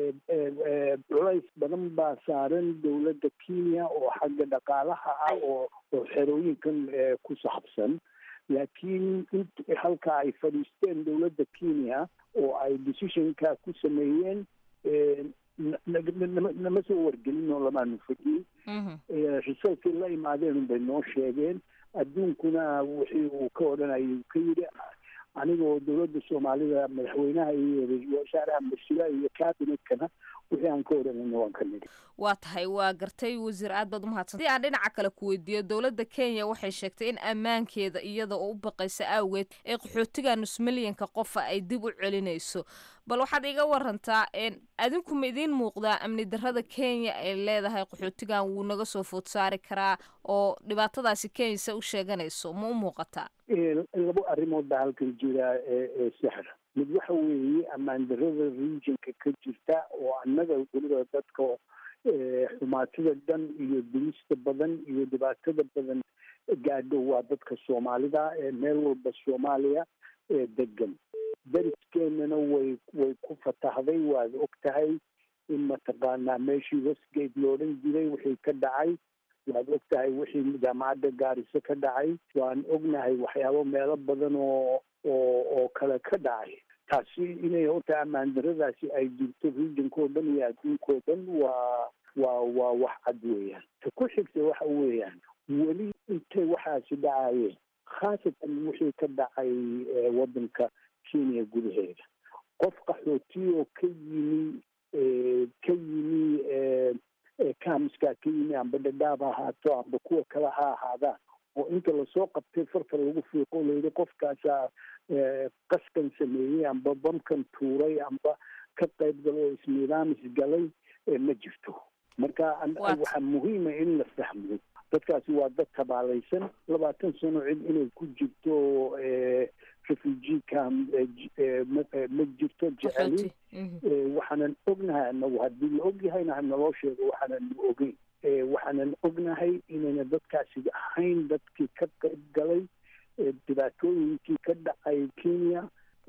culays badan baa saaran dawladda kenya oo xagga dhaqaalaha ah oo oo xerooyinkan ku saabsan. laakiin int halka ay fadhiisteen dowladda kenya oo ay decisionka ku sameeyeen nama soo wargelin oo lamaanu fadhiyin resultkii la imaadeen unbay noo sheegeen adduunkuna wixii uu ka odhanayay uu ka yidhi anigoo dowladda soomaalida madaxweynaha iyo ra-iisul wasaaraha mas-uula iyo cabinetkana wixii aan ka odhanayna waan ka nidhi waa tahay waa gartay wasiir aad baad umahadsan haddii aan dhinaca kale ku weydiiyo dowladda kenya waxay sheegtay in ammaankeeda iyada oo u baqaysa awgeed ee qaxootiga nus milyanka qofa ay dib u celinayso bal waxaad iga warantaa adinku ma idiin muuqdaa amni darrada kenya ay leedahay qaxootigan wuu naga soo food saari karaa oo dhibaatadaasi kenya se u sheeganayso ma u muuqataa labo arrimood baa halkan jira sixra mid waxa weeye ammaan darrada regionka ka jirta oo annaga weliba dadka xumaatida dhan iyo dilista badan iyo dhibaatada badan gaadho waa dadka soomaalida ee meel walba soomaaliya ee degan dariskeenana way way ku fatahday waad og tahay in mataqaanaa meeshii westgate loodhan jiray wixii ka dhacay waad og tahay wixii jaamacadda gaariso ka dhacay waan ognahay waxyaabo meelo badan oo oo oo kale ka dhacay taasi inay horta ammaan darradaasi ay jirto regionkao dhan iyo adduunkao dhan waa waa waa wax cad weeyaan ta ku xigta waxa weeyaan weli intay waxaasi dhacayeen khaasatan wixii ka dhacay waddanka kenya gudaheeda qof qaxooti oo ka yimi ka yimi kamiskaa ka yimi amba dhadhaab ha ahaato amba kuwa kale ha ahaadaan oo inta lasoo qabtay farta lagu fiiqo layidhi qofkaasaa qaskan sameeyey amba bamkan tuuray amba ka qayb galo oo isniidaamis galay ma jirto marka waxaa muhiima in la fahmo dadkaasi waa dad tabaalaysan labaatan sano cid inay ku jirto refugee camp ma jirto jeceli waxaanan ognahay anagu haddii la ogyahayna hanaloo sheego waxaanan ogeyn waxaanan ognahay inayna dadkaasi ahayn dadkii ka qayb galay dhibaatooyinkii ka dhacay kenya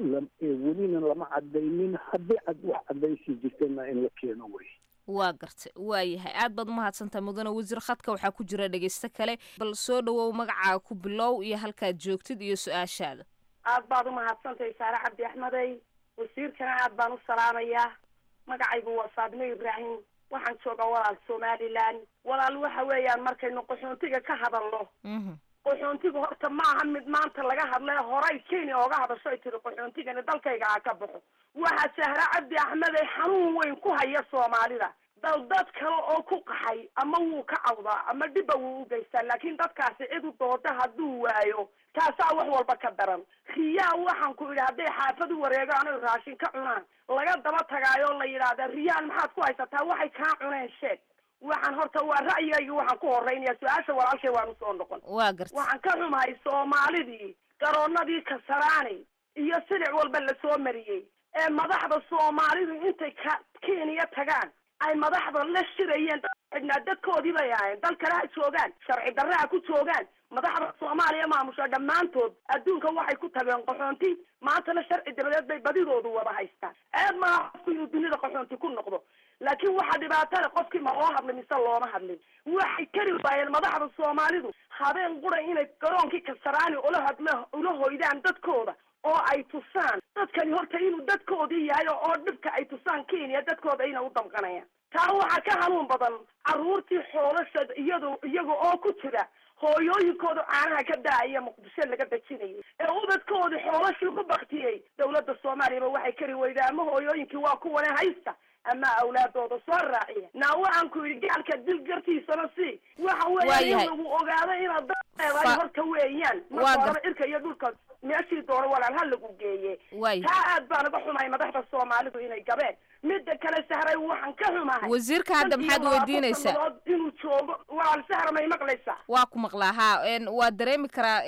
welina lama cadaynin haddii wax cadaysi jirtana in la keeno wey waa gartay waa yahay aad baad umahadsantahay mudane wasiir khadka waxaa ku jira dhegeysto kale bal soo dhawow magacaaga ku bilow iyo halkaad joogtid iyo su-aashaada aad baad umahadsantahay saare cabdi axmedey wasiirkana aad baan u salaamayaa magacaygu waa faadimo ibraahim waxaan joogaa walaal somalilan walaal waxa weeyaan markaynu qaxoontiga ka hadalno qaxoontiga horta maaha mid maanta laga hadlay horay kenya ooga hadasho ay tiri qaxoontigana dalkayga ha ka baxo waxaa sahre cabdi axmedey xanuun weyn ku haya soomaalida dal dad kale oo ku qaxay ama wuu ka cawdaa ama dhibba wuu u geystaa laakiin dadkaasi cid u dooda hadduu waayo taasaa wax walba ka daran riyaa waxaan ku idhi hadday xaafad u wareegaan oy raashin ka cunaan laga daba tagaayoo la yidhaahda riyaan maxaad ku haysataa waxay kaa cuneen sheeg waxaan horta waa ra'yigayga waxaan ku horreynaya su-aasha walaalkay waan usoo noqon waa garta waxaan ka xumahay soomaalidii garoonadii kasaraani iyo silic walba lasoo mariyey ee madaxda soomaalidu intay ka kenya tagaan ay madaxda la shirayeen cidnaa dadkoodii bay ahayn dal kale ha joogaan sharci darre ha ku joogaan madaxda soomaaliya maamusha dhammaantood adduunka waxay ku tageen qaxoonti maantana sharci dabadeed bay badidoodu wada haystaan eed maaha qofku inuu dunida qaxoonti ku noqdo laakiin waxaa dhibaatada qofkii ma loo hadlin mise looma hadlin waxay kari waayeen madaxda soomaalidu habeen qura inay garoonkii kasaraani ula hadla ula hoydaan dadkooda oo ay tusaan dadkani horta inuu dadkoodii yahay oo dhibka ay tusaan kenya dadkooda ina u damqanayaan taa waxaa ka hanuun badan carruurtii xoolasha iyado iyaga oo ku jira hooyooyinkooda caanaha ka daaya muqdisho laga dejinayo ee ubadkoodii xoolashii ku baktiyey dawladda soomaaliyaba waxay kari weydaa ama hooyooyinkii waa kuwane haysta ama awlaadooda soo raaciya naa waxaan ku yidhi gaalka dil gartiisana si waxa weeya in lagu ogaado inaad dad leedahay horta weeyaan marka horeba cirka iyo dhulka meeshii doona walaal ha lagu geeye taa aad baan uga xumahay madaxda soomaalidu inay gabeen midda kale sahray waxaan ka xumahay wasiirka hadda maxaad weydiinaysaa inuu joogo walaal sahra may maqlaysaa waa ku maqlaa ha waa dareemi karaa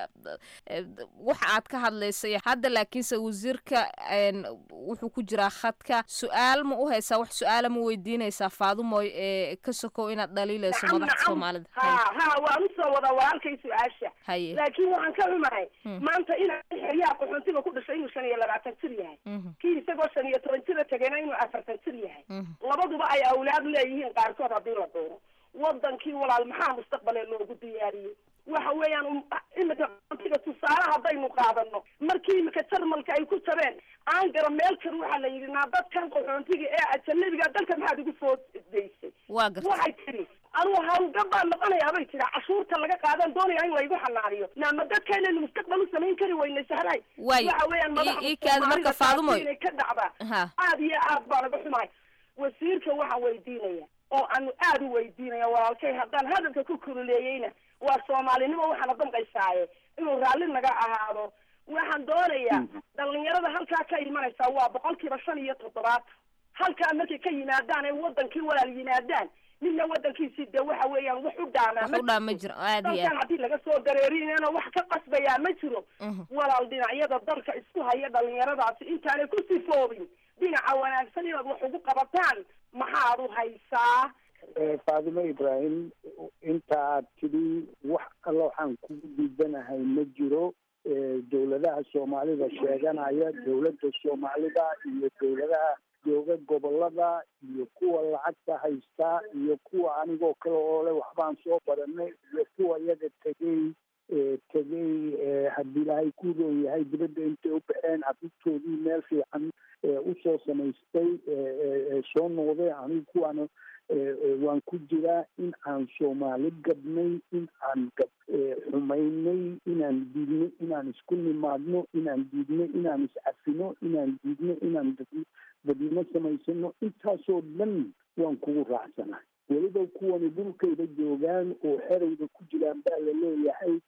waxa aad ka hadlaysay hadda laakiinse wasiirka wuxuu ku jiraa khadka su-aal ma u haysaa wax su-aala ma weydiinaysaa faadumoy ee ka sokow inaad dhaliilayso madaxda soomaalida ha ha waan usoo wadaa walaalkay su-aasha laakiin waxaan ka xumahay maanta inaa xeryaha qaxoontiga ku dhashay inuu shan iyo labaatan jir yahay kii isagoo shan iyo toban jira tegena inuu afartan jir yahay labaduba ay awlaad leeyihiin qaarkood haddii la doono wadankii walaal maxaa mustaqbale loogu diyaariyey waxa weeyaan imika qaxoontiga hadda tusaale haddaynu qaadano markii imika jarmalka ay ku jabeen aangara meel kan waxaa la yidhi naa dadkan qaxoontiga ee ajanabiga dalka maxaad ugu soo daysay waxay tiri anugu hawlgab baan noqonayaa bay tiri cashuurta laga qaadan doonaya in laygu xanaaniyo naama dadkeenaynu mustaqbal u samayn kari weyna sahray waxa weeyaan madaxda ka dhacda aad iyo aad baan uga xumahay wasiirka waxaan weydiinaya oo aanu aad u weydiinaya walaalkay haddaan hadalka ku kululeeyeyna waa soomaalinimo waxaana damqaysaaye inuu raalli naga ahaado waxaan doonayaa dhalinyarada halkaa ka imanaysaa waa boqolkiiba shan iyo toddobaatan halkaa markay ka yimaadaan ay wadankii walaal yimaadaan midna wadankiisii de waxa weeyaan wax u dhaamaa ma jiro aad iyo aad haddii laga soo dareerinayna wax ka qasbayaa ma jiro walaal dhinacyada dalka isku haya dhalinyaradaasi intaanay ku sifoobin dhinaca wanaagsan inaad wax ugu qabataan maxaad u haysaa faadimo ibraahim inta aad tidhi wax alla waxaan kugu diidanahay ma jiro dowladaha soomaalida sheeganaya dowladda soomaalida iyo dowladaha jooga gobolada iyo kuwa lacagta haystaa iyo kuwa anigoo kale oo le waxbaan soo baranay iyo kuwa iyaga tegey tegey haddii ilaahay ku roon yahay dibadda intay u baxeen caruurtoodii meel fiican usoo samaystay soo noqday anigu kuwaana waan ku jiraa in aan soomaali gabnay in aan gab xumaynay inaan diidnay inaan isku nimaadno inaan diidnay inaan iscafino inaan diidno inaan dadnimo samaysano intaasoo dhan waan kugu raacsana weliba kuwani dhulkayda joogaan oo xerayda ku jiraan baa la leeyahay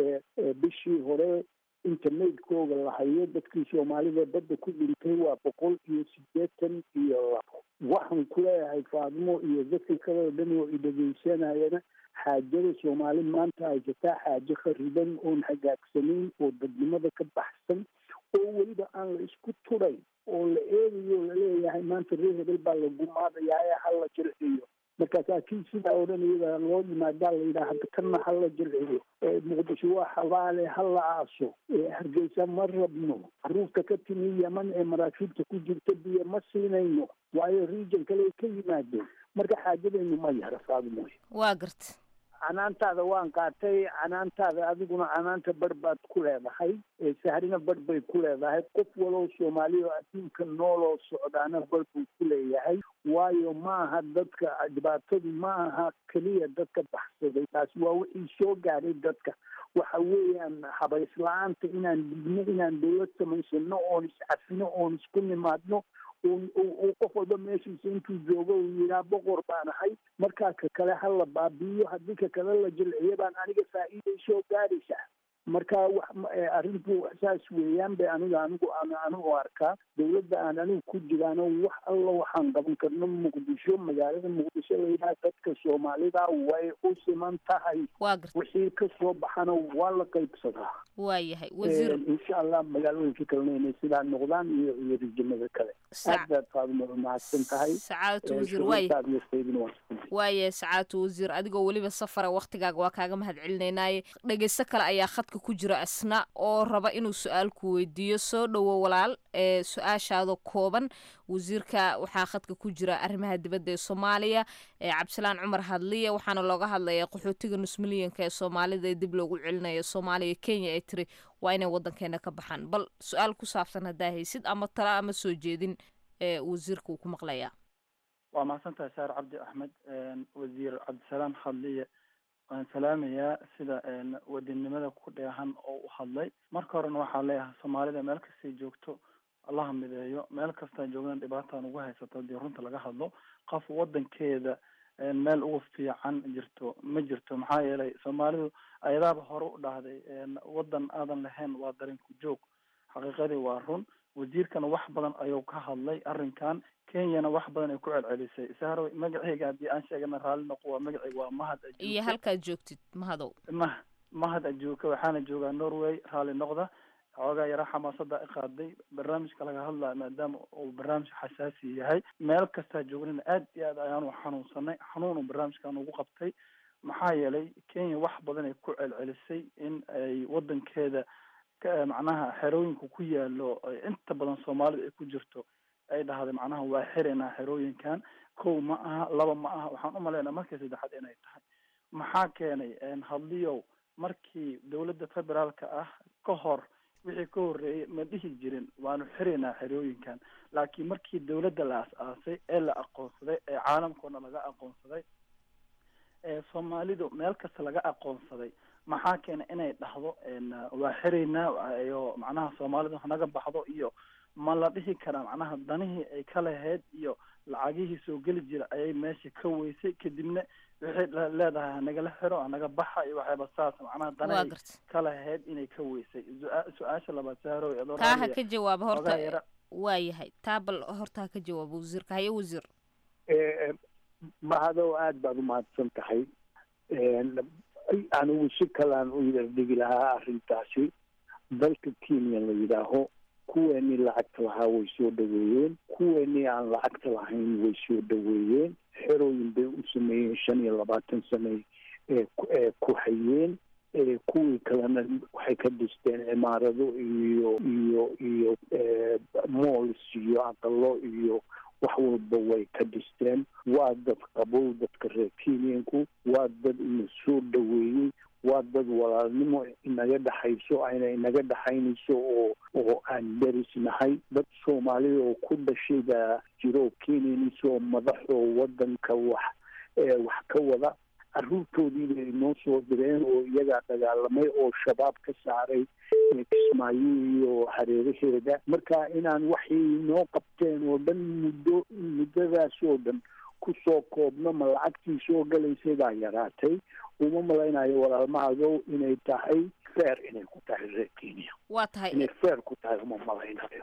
bishii hore inta maydkooga la hayo dadkii soomaalida badda ku dhintay waa boqol iyo siddeetan iyo labo waxaan ku leeyahay faadimo iyo dadka kale oo dhan oo idhegeysanayana xaajada soomaali maanta haysataa xaajo khariban oon hagaagsanayn oo dadnimada ka baxsan oo weliba aan la isku turay oo la eegayo laleeyahay maanta reer hebel baa la gumaadayaa ee hala jirciyo markaasaa kii sidaa odhan iyada loo yimaadaa la yidhaha hadda kanna hala jirciyo muqdisho waa xabaale hala aaso hargeysa ma rabno caruurta ka timi yeman ee maraakiibta ku jirta biyo ma siinayno waayo region kale ka yimaadeen marka xaajadaynu ma yara faadimoy waa garta canaantaada waan qaatay canaantaada adiguna canaanta bar baad ku leedahay sahrina bar bay ku leedahay qof walow soomaaliya oo adduunka nooloo socdaana bar buu ku leeyahay waayo ma aha dadka dhibaatadu ma aha keliya dadka baxsaday taasi waa wixii soo gaaray dadka waxa weeyaan habays la-aanta inaan digno inaan dawlad samaysano oon iscafino oon isku nimaadno qof walba meeshiisa intuu joogo uu yidhaha boqor baan ahay markaa ka kale ha la baabi'iyo haddii ka kale la jilciyo baan aniga faa'iiday soo gaaraysaa marka wax arrintu saas weeyaan bay aniga anigu aan anigu arkaa dawladda aan anigu ku jiraano wax alla waxaan qaban karno muqdisho magaalada muqdisho layidhaha dadka soomaalida way u siman tahay wixii ka soo baxana waa la qaybsadaa waayahay wasiir insha allah magaalooyinka kalena inay sidaa noqdaan iyo iyo rijimada kale aad baad faadimo mahadsan tahay sacaadatu wasiir waay waaye sacaadatu wasiir adigoo weliba safara waktigaaga waa kaaga mahad celinaynaye dhegeysto kale ayaa khadka ku jira asna oo raba inuu su-aal ku weydiiyo soo dhowo walaal ee su-aashaada kooban wasiirka waxaa khadka ku jira arrimaha dibadda ee soomaaliya ee cabdisalaan cumar hadliye waxaana looga hadlaya qaxootiga nus milyanka ee soomaalida ee dib loogu celinayo soomaaliya kenya ay tiri waa inay wadankeena ka baxaan bal su-aal ku saabsan haddaa haysid ama tala ama soo jeedin ee wasiirka uu ku maqlayaa waa mahadsantahay saar cabdi axmed wasiir cabdisalaam hadliye waan salaamayaa sida wadinimada ku dheehan oo u hadlay marka horena waxaa leeyahay soomaalida meel kastay joogto allaha mideeyo meel kastaa joogdan dhibaataan ugu haysato hadii runta laga hadlo qof wadankeeda meel ugu fiican jirto ma jirto maxaa yeelay soomaalidu ayadaaba hore u dhahday wadan aadan lahayn waa darinku joog xaqiiqadii waa run wasiirkana wax badan ayuu ka hadlay arrinkan kenyana wax badan ay ku celcelisay sahro magaceyga haddii aan sheegana raalli noqo waa magaceyga waa mahad ajuuka iyo halkaad joogtid mahadow ma mahad ajuuka waxaana joogaa norway raalli noqda xoogaa yara xamaasada iqaaday barnaamijka laga hadlaya maadaama uu barnaamij xasaasi yahay meel kastaa joognana aad iyo aad ayaanu xanuunsanay xanuunu barnaamijkan ugu qabtay maxaa yeelay kenya wax badan ay ku celcelisay in ay wadankeeda macnaha xerooyinka ku yaalo inta badan soomaalida ay ku jirto ay dhahday macnaha waa xirina xerooyinkan kow ma aha laba ma aha waxaan umaleynaa markii saddexaad inay tahay maxaa keenay hadliyow markii dowladda federaalka ah ka hor wixii ka horreeyey ma dhihi jirin waanu xiraynaa xerooyinkan, laakiin markii dowladda la as-aasay ee la aqoonsaday ee caalamkoona laga aqoonsaday ee soomaalidu meel kasta laga aqoonsaday, maxaa keena inay dhahdo waa xiraynaa iyo macnaha soomaalidu hanaga baxdo, iyo ma la dhihi karaa macnaha danihii ay ka lahayd iyo lacagihii soo geli jira ayay meesha ka weysay, kadibna waxay leedahay hanagala xiro hanaga baxa iyo waxayba saas macnaha danihii ka lahayd inay ka weysay. su-aasha labaad saarow taa ha ka jawaaba horta waa yahay taa bal horta ha ka jawaaba wasiirka. haye wasiir. mahado aad baad umahadsan tahay. anigu si kalaan u yardhigi lahaa arrintaasi. dalka kenya la yidhaaho kuweenii lacagta lahaa way soo dhaweeyeen, kuweenii aan lacagta lahayn way soo dhaweeyeen. xerooyin bay u sameeyeen shan iyo labaatan sane ee ku hayeen. kuwii kalena waxay ka dhisteen cimaarado iyo iyo iyo mools iyo aqalo iyo wax walba way ka dhisteen. waa dad qabow dadka reer kenyanku, waa dad ina soo dhaweeyey, waa dad walaalnimo inaga dhexayso ayna inaga dhexaynayso oo oo aan derisnahay. dad soomaalida oo ku dhashay baa jiro kenyanisoo madaxoo wadanka wax wax ka wada. carruurtoodii bay inoo soo direen oo iyagaa dagaalamay oo shabaab ka saaray kismaayo iyo hareeraheeda. marka inaan waxay inoo qabteen oo dhan muddo muddadaas oo dhan kusoo koobno ma lacagtii soo galaysay baa yaraatay. uma malaynayo walaalmahado inay tahay feer inay ku tahay reer kenya. waa tahay inay feer ku tahay uma malaynayo.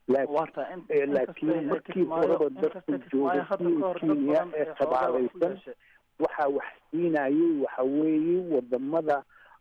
laakiin markii horeba dadku jooga kenya ee tabaalaysan waxaa wax siinayay waxa weeye wadamada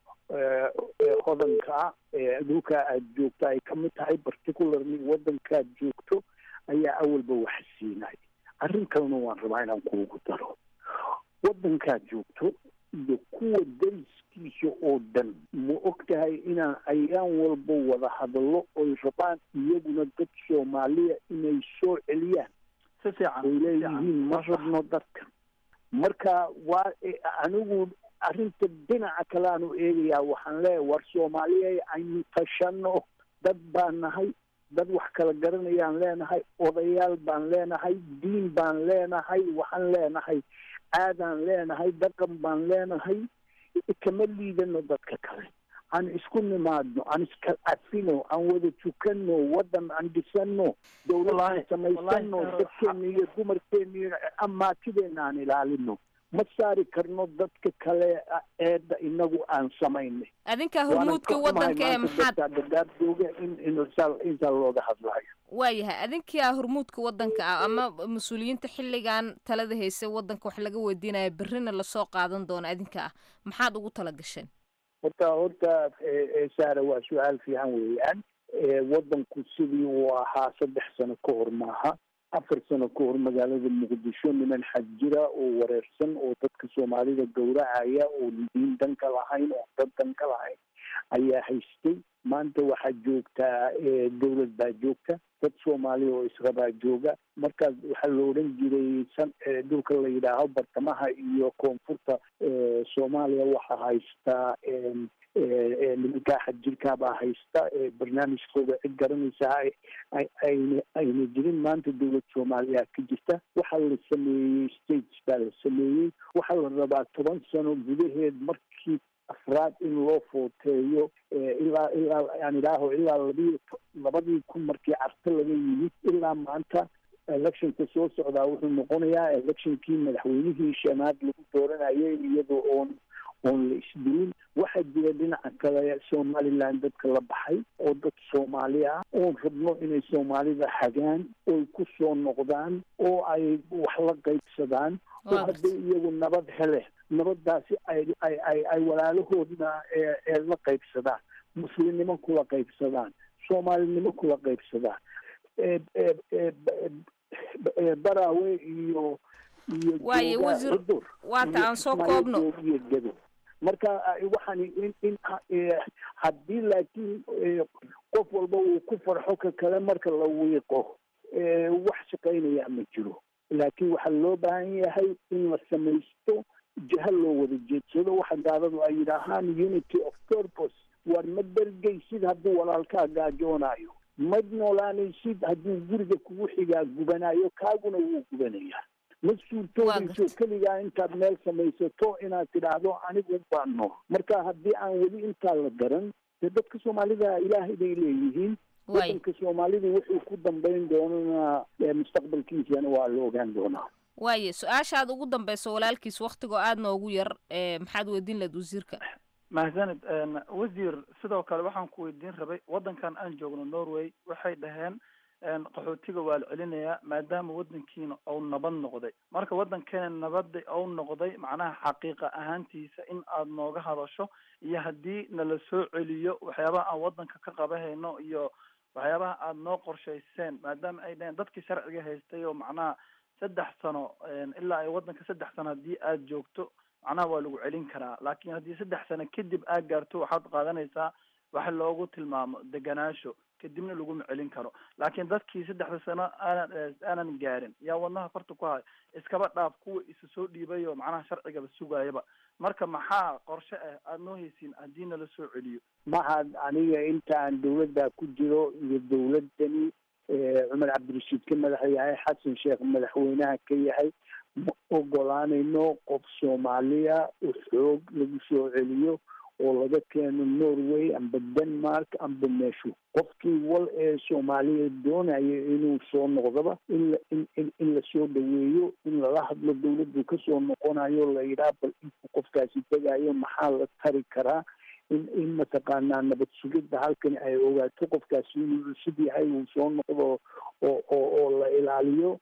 hodanka ee dhulka aad joogto ay kamid tahay, particularly wadankaad joogto ayaa awalba wax siinay. arrin kalena waan rabaa inaan kuugu daro. wadankaad joogto iyo kuwa dariskiisa oo dhan ma og tahay inaan ayaan walba wada hadallo oy rabaan iyaguna dad soomaaliya inay soo celiyaan. si fiican oy leeyihiin ma rabno dadkan. marka waa anigu arrinta dhinaca kale aanu eegayaa. waxaan leeyahay war soomaaliya aynu tashano. dad baan nahay, dad wax kala garanayaan leenahay, odayaal baan leenahay, diin baan leenahay, waxaan leenahay aadaan leenahay, dhaqan baan leenahay. kama liidano dadka kale. aan isku nimaadno, aan iska afino, aan wada tukano, wadan aan dhisano, dawlad samaysano, dadkeena iyo dumarkeena iyo amaatideena aan ilaalino. ma saari karno dadka kale eedda inagu aan samaynay. adinka hormuudka wadanka ee maxaad jooga in inta looga hadlayo. waayahay adinkaa hormuudka wadanka ah ama mas-uuliyiinta xilligan talada haysa wadanka wax laga weydiinaya berrina lasoo qaadan doono adinka ah maxaad ugu tala gasheen? horta horta saara waa su-aal fiican weeyaan. wadanku sidii uu ahaa saddex sano ka hor maaha. afar sano ka hor magaalada muqdisho niman xaj jira oo wareersan oo dadka soomaalida gowracaya oo diin danka lahayn oo dad danka lahayn ayaa haystay. maanta waxaa joogtaa dawlad baa joogta, dad soomaaliya oo israbaa jooga. markaas waxaa la odhan jiray san dhulka la yidhaaho bartamaha iyo koonfurta soomaaliya waxaa haystaa nimankaa xajirkaabaa haysta. barnaamijkooda cid garanaysaa ayna ayna jirin. maanta dawlad soomaaliya ka jirta. waxaa la sameeyey states baa la sameeyey. waxaa la rabaa toban sano gudaheed markii afraad in loo footeeyo ilaa ilaa aan idhaaho ilaa labi labadii kun markii carte laga yimid ilaa maanta electionka soo socdaa wuxuu noqonayaa electionkii madaxweynihii shanaad lagu dooranayay iyadoo oon oon la isdilin. waxaa jira dhinaca kale somaliland dadka la baxay oo dad soomaali ah oon rabno inay soomaalida hagaan oy ku soo noqdaan oo ay wax la qaybsadaan oo hadday iyagu nabad hele nabaddaasi ay ay ay ay walaalahoodna ee la qaybsadaan, muslimnimo kula qaybsadaan, soomaalinimo kula qaybsadaan. baraawe iyo iyo waaye wasiir waata aan soo koobno marka waxaan in in haddii laakiin qof walba uu ku farxo ka kale marka la wiiqo wax shaqaynaya ma jiro. laakiin waxaa loo baahan yahay in la samaysto jaha loo wada jeedsado waxa gaaladu ay yidhaahaan unity of purpose war ma dergaysid hadduu walaalkaa gaajoonayo ma noolaanaysid hadduu guriga kugu xigaa gubanayo kaaguna wuu gubanayaa ma suurtoodayso keligaa intaad meel samaysato inaad tidhaahdo anigu baan nool marka haddii aan weli intaa la garan dee dadka soomaalida ilaahay bay leeyihiin wadanka soomaalida wuxuu ku dambayn doonana mustaqbalkiisana waa la ogaan doonaa waaye su-aashaad ugu dambayso walaalkiis waktigoo aada noogu yar maxaad weydiin lahayd wasiirka mahadsanid wasiir sidoo kale waxaan ku weydiin rabay wadankan aan joogno norway waxay dhaheen qaxootiga waa la celinayaa maadaama wadankiina ou nabad noqday marka wadankeena nabada ou noqday macnaha xaqiiqa ahaantiisa in aada nooga hadasho iyo haddii nala soo celiyo waxyaabaha aan wadanka ka qabahayno iyo waxyaabaha aada noo qorshayseen maadaama ay dhaheen dadkii sharciga haystay oo macnaha saddex sano ilaa ay wadanka saddex sano haddii aada joogto macnaha waa lagu celin karaa laakiin haddii saddex sano kadib aad gaarto waxaad qaadanaysaa waxa loogu tilmaamo deganaasho kadibna laguma celin karo laakiin dadkii saddexda sano aanan aanan gaarin yaa wadnaha farta ku hay iskaba dhaaf kuwa isu soo dhiibay oo macnaha sharcigaba sugaayaba marka maxaa qorshe ah aada noo haysiin haddii nala soo celiyo maxaad aniga intaan dawladda ku jiro iyo dawladani cumar cabdirashiid ka madax yahay xasan sheekh madaxweynaha ka yahay ma ogolaanayno qof soomaaliya oo xoog lagu soo celiyo oo laga keeno norway amba denmark amba meeshu qofkii wal ee soomaaliya doonaya inuu soo noqdaba in in in lasoo dhaweeyo in lala hadlo dawladdu kasoo noqonayo la yidhaha bal intuu qofkaasi tegayo maxaa la tari karaa in in mataqaanaa nabad sugidda halkani ay ogaato qofkaasi inuu cusub yahay uu soo noqdo oo oo oo la ilaaliyo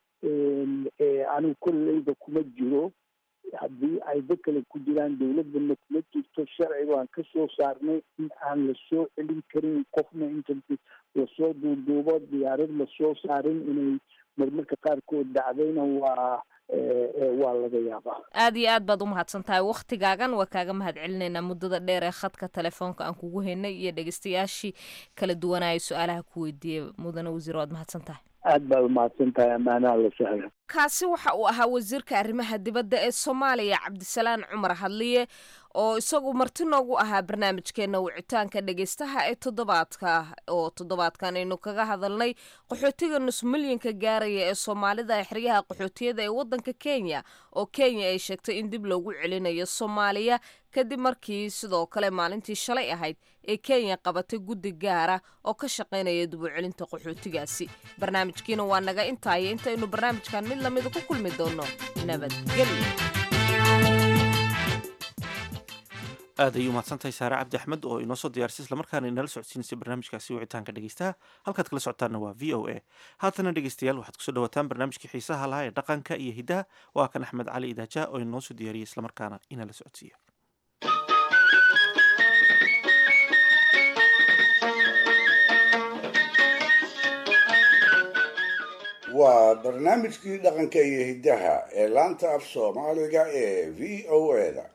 anigu kolleyba kuma jiro haddii ay dad kale ku jiraan dawladana kuma jirto sharciga aan ka soo saarnay in aan la soo celin karin qofna inta lasoo duuduubo diyaarad lasoo saarin inay marmarka qaarkood dhacdayna waa waa laga yaabaa aada iyo aad baad umahadsan tahay waktigaagan waa kaaga mahad celinaynaa muddada dheer ee khadka telefoonka aan kugu haynay iyo dhegeystayaashii kala duwanaya su-aalaha ku weydiiyey mudane wasiir waad mahadsan tahay aad baad umahadsan tahay ammaanaha la sahla kaasi waxa uu ahaa wasiirka arrimaha dibadda ee soomaaliya cabdisalaan cumar hadliye oo isagu marti noogu ahaa barnaamijkeena wicitaanka dhegeystaha ee toddobaadka oo toddobaadkan aynu kaga hadalnay qaxootiga nus milyanka gaaraya ee soomaalida ee xeryaha qaxootiyada ee wadanka kenya oo kenya ay sheegtay in dib loogu celinayo soomaaliya kadib markii sidoo kale maalintii shalay ahayd ee kenya qabatay guddi gaara oo ka shaqaynaya dib u celinta qaxootigaasi barnaamijkiina waa naga intaaya intaynu barnaamijkan mid lamida ku kulmi doono nabadgelyo aad ayuu mahadsantahay saare cabdi axmed oo inoo soo diyaarisay islamarkaana inala socodsiinaysay barnaamijkaasi wicitaanka dhegeystaha halkaad kala socotaanna waa v o a haatana dhegeystayaal waxaad kusoo dhawaataan barnaamijkii xiisaha lahaa ee dhaqanka iyo hiddaha waa kan axmed cali idaaja oo inoo soo diyaariyay islamarkaana inala socodsiiya waa barnaamijkii dhaqanka iyo hiddaha ee laanta af soomaaliga ee v o a da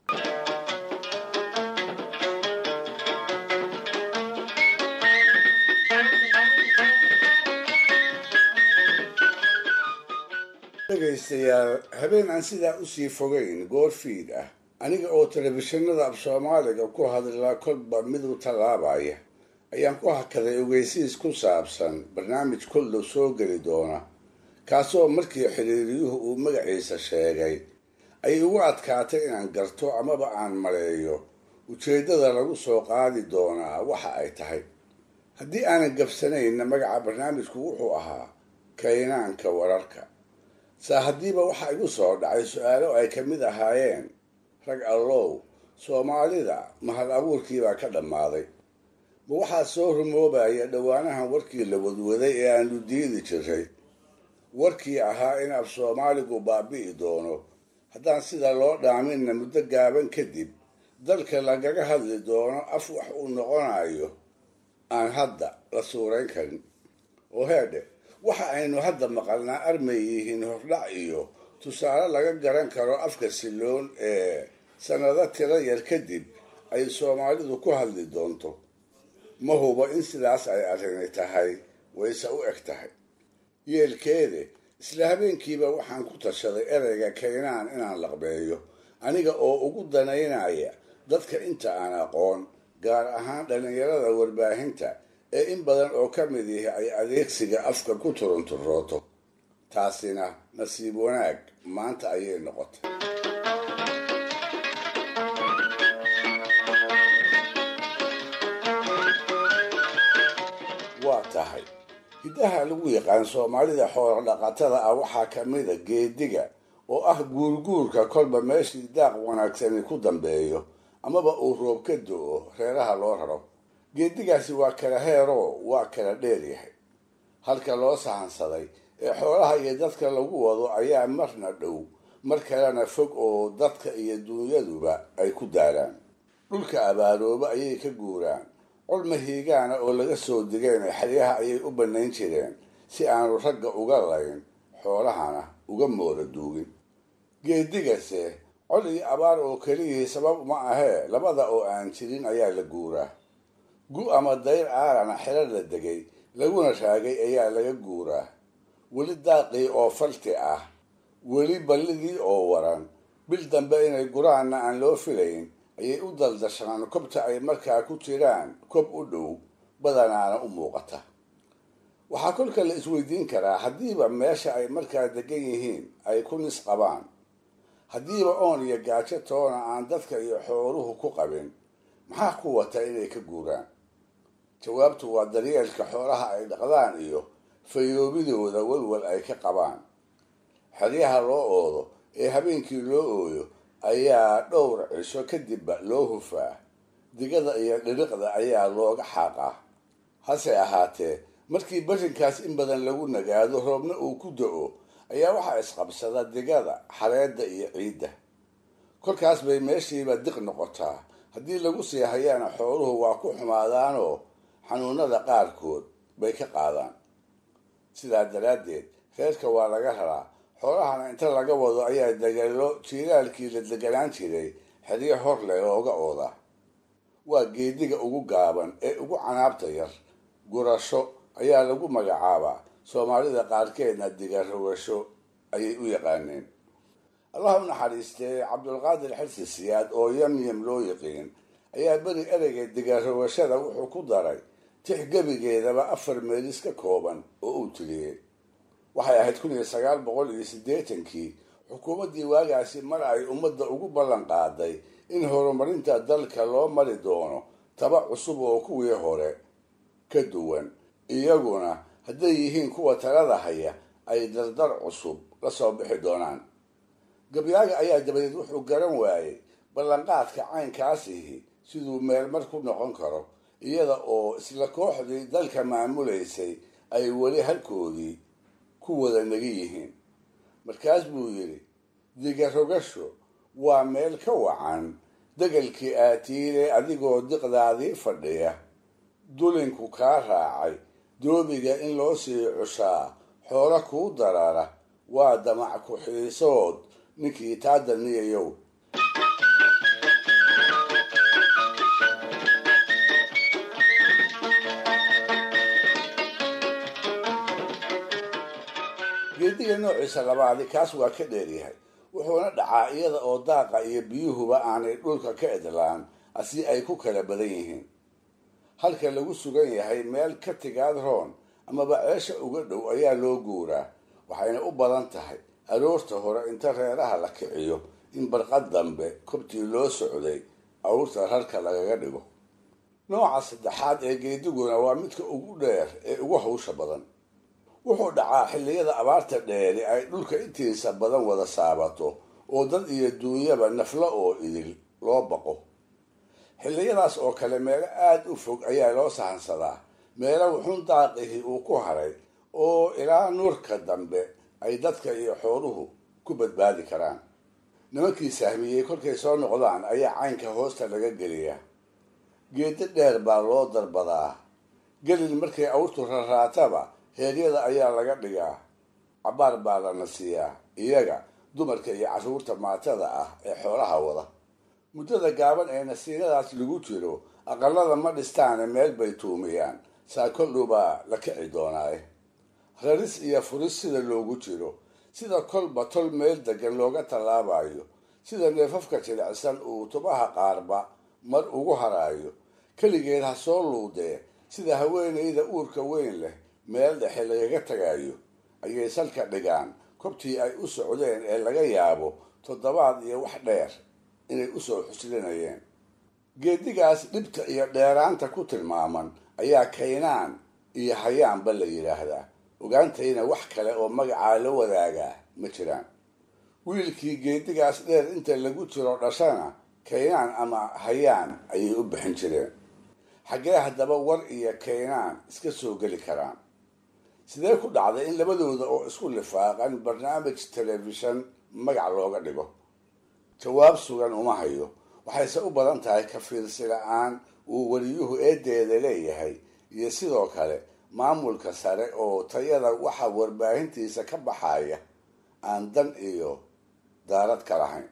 dhegaystayaal habeen aan sidaa usii fogeyn goor fiid ah aniga oo telefishinada af soomaaliga ku hadlaa kolba miduu tallaabaya ayaan ku hakaday ogeysiis ku saabsan barnaamij kollow soo geli doona kaasoo markii xiriiriyuhu uu magaciisa sheegay ay ugu adkaatay inaan garto amaba aan maleeyo ujeeddada lagu soo qaadi doonaa waxa ay tahay haddii aanan gabsanayna magaca barnaamijku wuxuu ahaa kaynaanka wararka saa haddiiba waxaa igu soo dhacay su-aalo ay ka mid ahaayeen rag allow soomaalida mahad abuurkiibaa ka dhammaaday ma waxaa soo rumoobaya dhowaanahan warkii la wadwaday ee aanu diidi jiray warkii ahaa in af soomaaligu baabi'i doono haddaan sida loo dhaaminna muddo gaaban kadib dalka lagaga hadli doono af wax uu noqonayo aan hadda la suurayn karin oo heedhe waxa aynu hadda maqalnaa armay yihiin hordhac iyo tusaale laga garan karo afka siloon ee sannado tiro yar kadib ay soomaalidu ku hadli doonto ma hubo in sidaas ay arrini tahay wayse u eg tahay yeelkeede isla habeenkiiba waxaan ku tashaday ereyga kaynaan inaan laqbeeyo aniga oo ugu danaynaya dadka inta aan aqoon gaar ahaan dhallinyarada warbaahinta ee in badan oo ka mid ihi ay adeegsiga afka ku turunturooto. taasina nasiib wanaag maanta ayay noqotay. waa tahay hiddaha lagu yaqaan soomaalida xoolo dhaqatada ah waxaa ka mida geediga oo ah guurguurka kolba meeshii daaq wanaagsani ku dambeeyo amaba uu roob ka do-o reeraha loo raro. geedigaasi waa kala heeroo waa kala dheeryahay. halka loo sahansaday ee xoolaha iyo dadka lagu wado ayaa marna dhow mar kalena fog oo dadka iyo dunyaduba ay ku daaraan. dhulka abaarooba ayay ka guuraan. col mahiigaana oo laga soo digayna xeryaha ayay u bannayn jireen si aanu ragga uga layn xoolahana uga moola duugin. geedigase col iyo abaar oo keliyihii sabab ma ahee labada oo aan jirin ayaa la guuraa. gu ama dayr aarana xero la degay laguna raagay ayaa laga guuraa. weli daaqii oo falti ah, weli balligii oo waran, bil dambe inay guraanna aan loo filayn ayay u daldashaan kobta ay markaa ku jiraan kob u dhow badanaana u muuqata. waxaa kolka la isweydiin karaa haddiiba meesha ay markaa degan yihiin ay ku nis qabaan, haddiiba oon iyo gaajo toona aan dadka iyo xooluhu ku qabin, maxaa ku wata inay ka guuraan? jawaabtu waa daryeelka xoolaha ay dhaqdaan iyo fayoobidooda walwal ay ka qabaan. xeryaha loo oodo ee habeenkii loo ooyo ayaa dhowr cisho kadibba loo hufaa. digada iyo dhiriqda ayaa looga xaaqaa. hase ahaatee markii barrinkaas in badan lagu nagaado roobna uu ku do-o ayaa waxaa isqabsada digada, xareedda iyo ciidda. kolkaas bay meeshiiba diq noqotaa. haddii lagu sii hayaana xooluhu waa ku xumaadaanoo xanuunada qaarkood bay ka qaadaan. sidaa daraaddeed reerka waa laga raraa. xoolahana inta laga wado ayaa degalo jiilaalkii la deganaan jiray xeryo hor leh looga oodaa. waa geediga ugu gaaban ee ugu canaabta yar. gurasho ayaa lagu magacaabaa. soomaalida qaarkeedna digarogasho ayay u yaqaaneen. allah u naxariistee cabdulqaadir xirsi siyaad oo yamyam loo yiqiin ayaa beri ereyga digarogashada wuxuu ku daray tix gebigeedaba afar meelis ka kooban oo uu tiriyey. waxay ahayd kun iyo sagaal boqol iyo siddeetankii xukuumaddii waagaasi mar ay ummadda ugu ballan qaaday in horumarinta dalka loo mari doono taba cusub oo kuwii hore ka duwan, iyaguna hadday yihiin kuwa talada haya ay dardar cusub la soo bixi doonaan. gabyaaga ayaa dabadeed wuxuu garan waayey ballanqaadka caynkaasihi siduu meelmar ku noqon karo iyada oo isla kooxdii dalka maamulaysay ay weli halkoodii ku wada nagi yihiin. markaas buu yidhi, digarogasho waa meel ka wacan degalkii aatiire adigoo diqdaadii fadhiya, dulinku kaa raacay doobiga in loo sii cushaa xoolo kuu darara, waa damac ku xiisood ninkii taa daniyayow. geediga noociisa labaadi kaas waa ka dheeryahay. wuxuuna dhacaa iyada oo daaqa iyo biyuhuba aanay dhulka ka idlaan asi ay ku kala badan yihiin. halka lagu sugan yahay meel ka tigaad roon amaba ceesha uga dhow ayaa loo guuraa. waxayna u badan tahay aroorta hore inta reeraha la kiciyo in barqad dambe kobtii loo socday awrta rarka lagaga dhigo. nooca saddexaad ee geediguna waa midka ugu dheer ee ugu hawsha badan. wuxuu dhacaa xilliyada abaarta dheeri ay dhulka intiisa badan wada saabato oo dad iyo duunyaba nafla oo idil loo baqo. xilliyadaas oo kale meelo aada u fog ayaa loo sahansadaa. meelo wuxuun daaqihii uu ku haray oo ilaa nuurka dambe ay dadka iyo xooluhu ku badbaadi karaan. nimankii sahmiyey kolkay soo noqdaan ayaa caynka hoosta laga geliyaa. geedo dheer baa loo darbadaa. gelin markay awrtu raraataba heeryada ayaa laga dhigaa. cabaar baa la nasiiyaa iyaga dumarka iyo carruurta maatada ah ee xoolaha wada. muddada gaaban ee nasiinadaas lagu jiro aqalada ma dhistaane meel bay tuumiyaan. saa koldhow baa la kici doonaaye. raris iyo furis sida loogu jiro, sida kolba tol meel degan looga tallaabayo, sida neefafka jilicsan uu tubaha qaarba mar ugu haraayo keligeed ha soo luudee sida haweenayda uurka weyn leh meel dhexe lagaga tagayo ayay salka dhigaan kobtii ay u socdeen ee laga yaabo toddobaad iyo wax dheer inay u soo xuslinayeen. geedigaas dhibta iyo dheeraanta ku tilmaaman ayaa kaynaan iyo hayaanba la yidhaahdaa. ogaantayna wax kale oo magacaa la wadaagaa ma jiraan. wiilkii geedigaas dheer inta lagu jiro dhashana kaynaan ama hayaan ayay u bixin jireen. xaggee haddaba war iyo kaynaan iska soo geli karaan? sidee ku dhacday in labadooda oo isku lifaaqan barnaamij telefishan magac looga dhigo? jawaab sugan uma hayo. waxayse u badan tahay ka fiirsi la-aan uu wariyuhu eedeeda leeyahay iyo sidoo kale maamulka sare oo tayada waxa warbaahintiisa ka baxaya aan dan iyo daarad ka lahayn.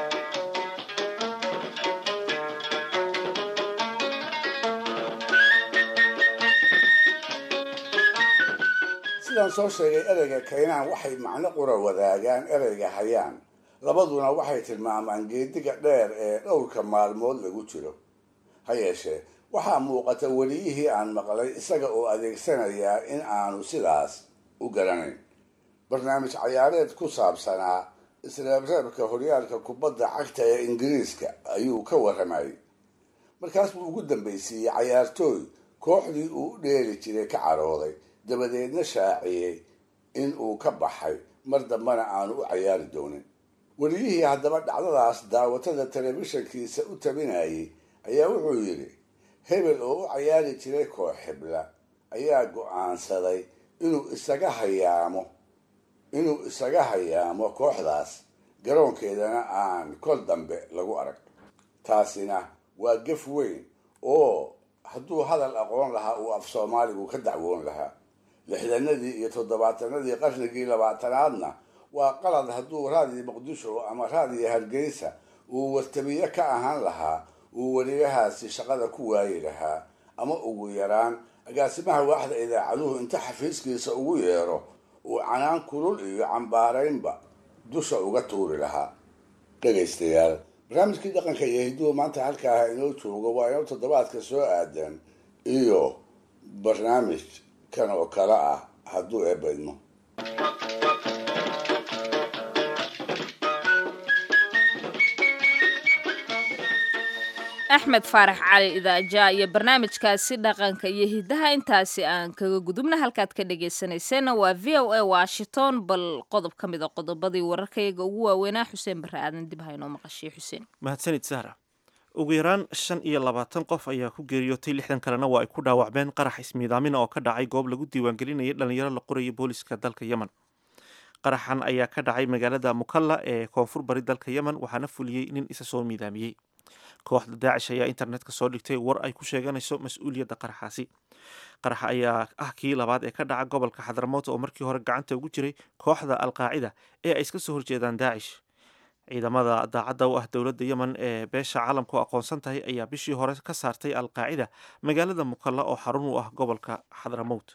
sidaan soo sheegay ereyga kaynaan waxay macno qura wadaagaan ereyga hayaan. labaduna waxay tilmaamaan geediga dheer ee dhowrka maalmood lagu jiro. ha yeeshee waxaa muuqata weliyihii aan maqlay isaga oo adeegsanayaa in aanu sidaas u garanayn. barnaamij cayaareed ku saabsanaa isreebreebka horyaalka kubadda cagta ee ingiriiska ayuu ka warramayay. markaas buu ugu dambaysiiyey cayaartooy kooxdii uu u dheeli jiray ka carooday dabadeedna shaaciyey in uu ka baxay mar dambana aanu u cayaari doonin. weliyihii haddaba dhacdadaas daawatada telefishankiisa u tabinayay ayaa wuxuu yidhi hebel oo u cayaari jiray koox xibla ayaa go-aansaday inuu isaga hayaamo inuu isaga hayaamo kooxdaas garoonkeedana aan kol dambe lagu arag. taasina waa gef weyn oo hadduu hadal aqoon lahaa uu af soomaaligu ka dacwoon lahaa. lixdanadii iyo toddobaatanadii qarnigii labaatanaadna waa qalad hadduu raadiyo muqdisho ama raadiyo hargeysa uu wartabiye ka ahaan lahaa uu weligahaasi shaqada ku waayi lahaa ama ugu yaraan agaasimaha waaxda idaacaduhu inta xafiiskiisa ugu yeero uu canaan kulul iyo cambaaraynba dusha uga tuuri lahaa. dhegaystayaal barnaamijkii dhaqanka iyo hiduhu maanta halkaaha inoo joogo waa inoo toddobaadka soo aadan iyo barnaamij kan oo kale ah hadduu eebaydmo. axmed faarax cali idaaja iyo barnaamijkaasi dhaqanka iyo hidaha intaasi aan kaga gudubna halkaad ka dhagaysanayseena waa v o a washington. bal qodob ka mid a qodobadii wararkayaga ugu waaweynaa xuseen barre aadan dib haynoo maqashiyo xuseen. mahadsanid sahra. ugu yaraan shan iyo labaatan qof ayaa ku geeriyootay lixdan kalena waa ay ku dhaawacmeen qarax ismiidaamina oo ka dhacay goob lagu diiwaangelinayay dhalinyaro la qorayay booliska dalka yemen. qaraxan ayaa ka dhacay magaalada mukalla ee koonfur bari dalka yemen waxaana fuliyey nin isa soo miidaamiyey. kooxda daacish ayaa internetka soo dhigtay war ay ku sheeganayso mas-uuliyadda qaraxaasi. qaraxa ayaa ah kii labaad ee ka dhaca gobolka xadramout oo markii hore gacanta ugu jiray kooxda alqaacida ee ay iska soo horjeedaan daacish. ciidamada daacadda u ah dowladda yemen ee beesha caalamku aqoonsan tahay ayaa bishii hore ka saartay alqaacida magaalada mukalla oo xarun u ah gobolka xadramout.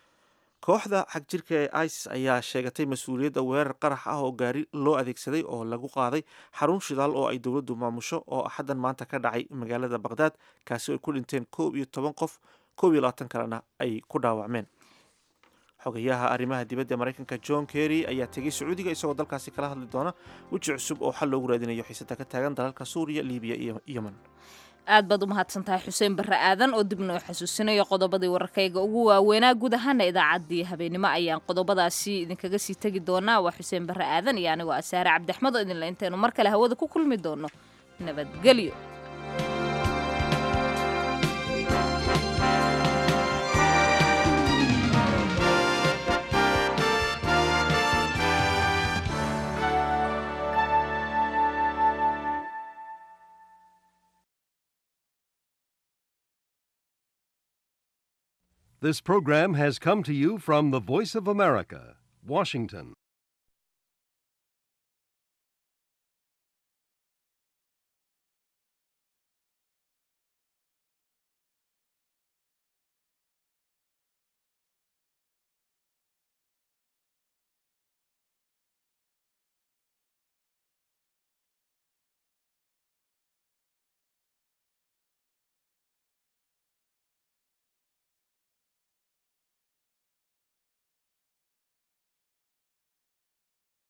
kooxda xagjirka ee isis ayaa sheegatay mas-uuliyadda weerar qarax ah oo gaari loo adeegsaday oo lagu qaaday xarun shidaal oo ay dowladdu maamusho oo axaddan maanta ka dhacay magaalada baqhdaad kaasi ay ku dhinteen koob iyo toban qof koob iyo labaatan kalena ay ku dhaawacmeen. xogayaha arrimaha dibadda maraykanka john kerry ayaa tegey sacuudiga isagoo dalkaasi kala hadli doona weji cusub oo xal loogu raadinayo xiisada ka taagan dalalka suuriya libiya iyo yemen. aad baad u mahadsan tahay xuseen barre aadan oo dib noo xasuusinayo qodobadii wararkayga ugu waaweynaa guud ahaana idaacaddii habeenimo ayaan qodobadaasi idinkaga sii tegi doonaa. waa xuseen barre aadan iyo anigoo asaare cabdixmed oo idinle intaynu mar kale hawada ku kulmi doono nabadgelyo. This program has come to you from the Voice of America, Washington.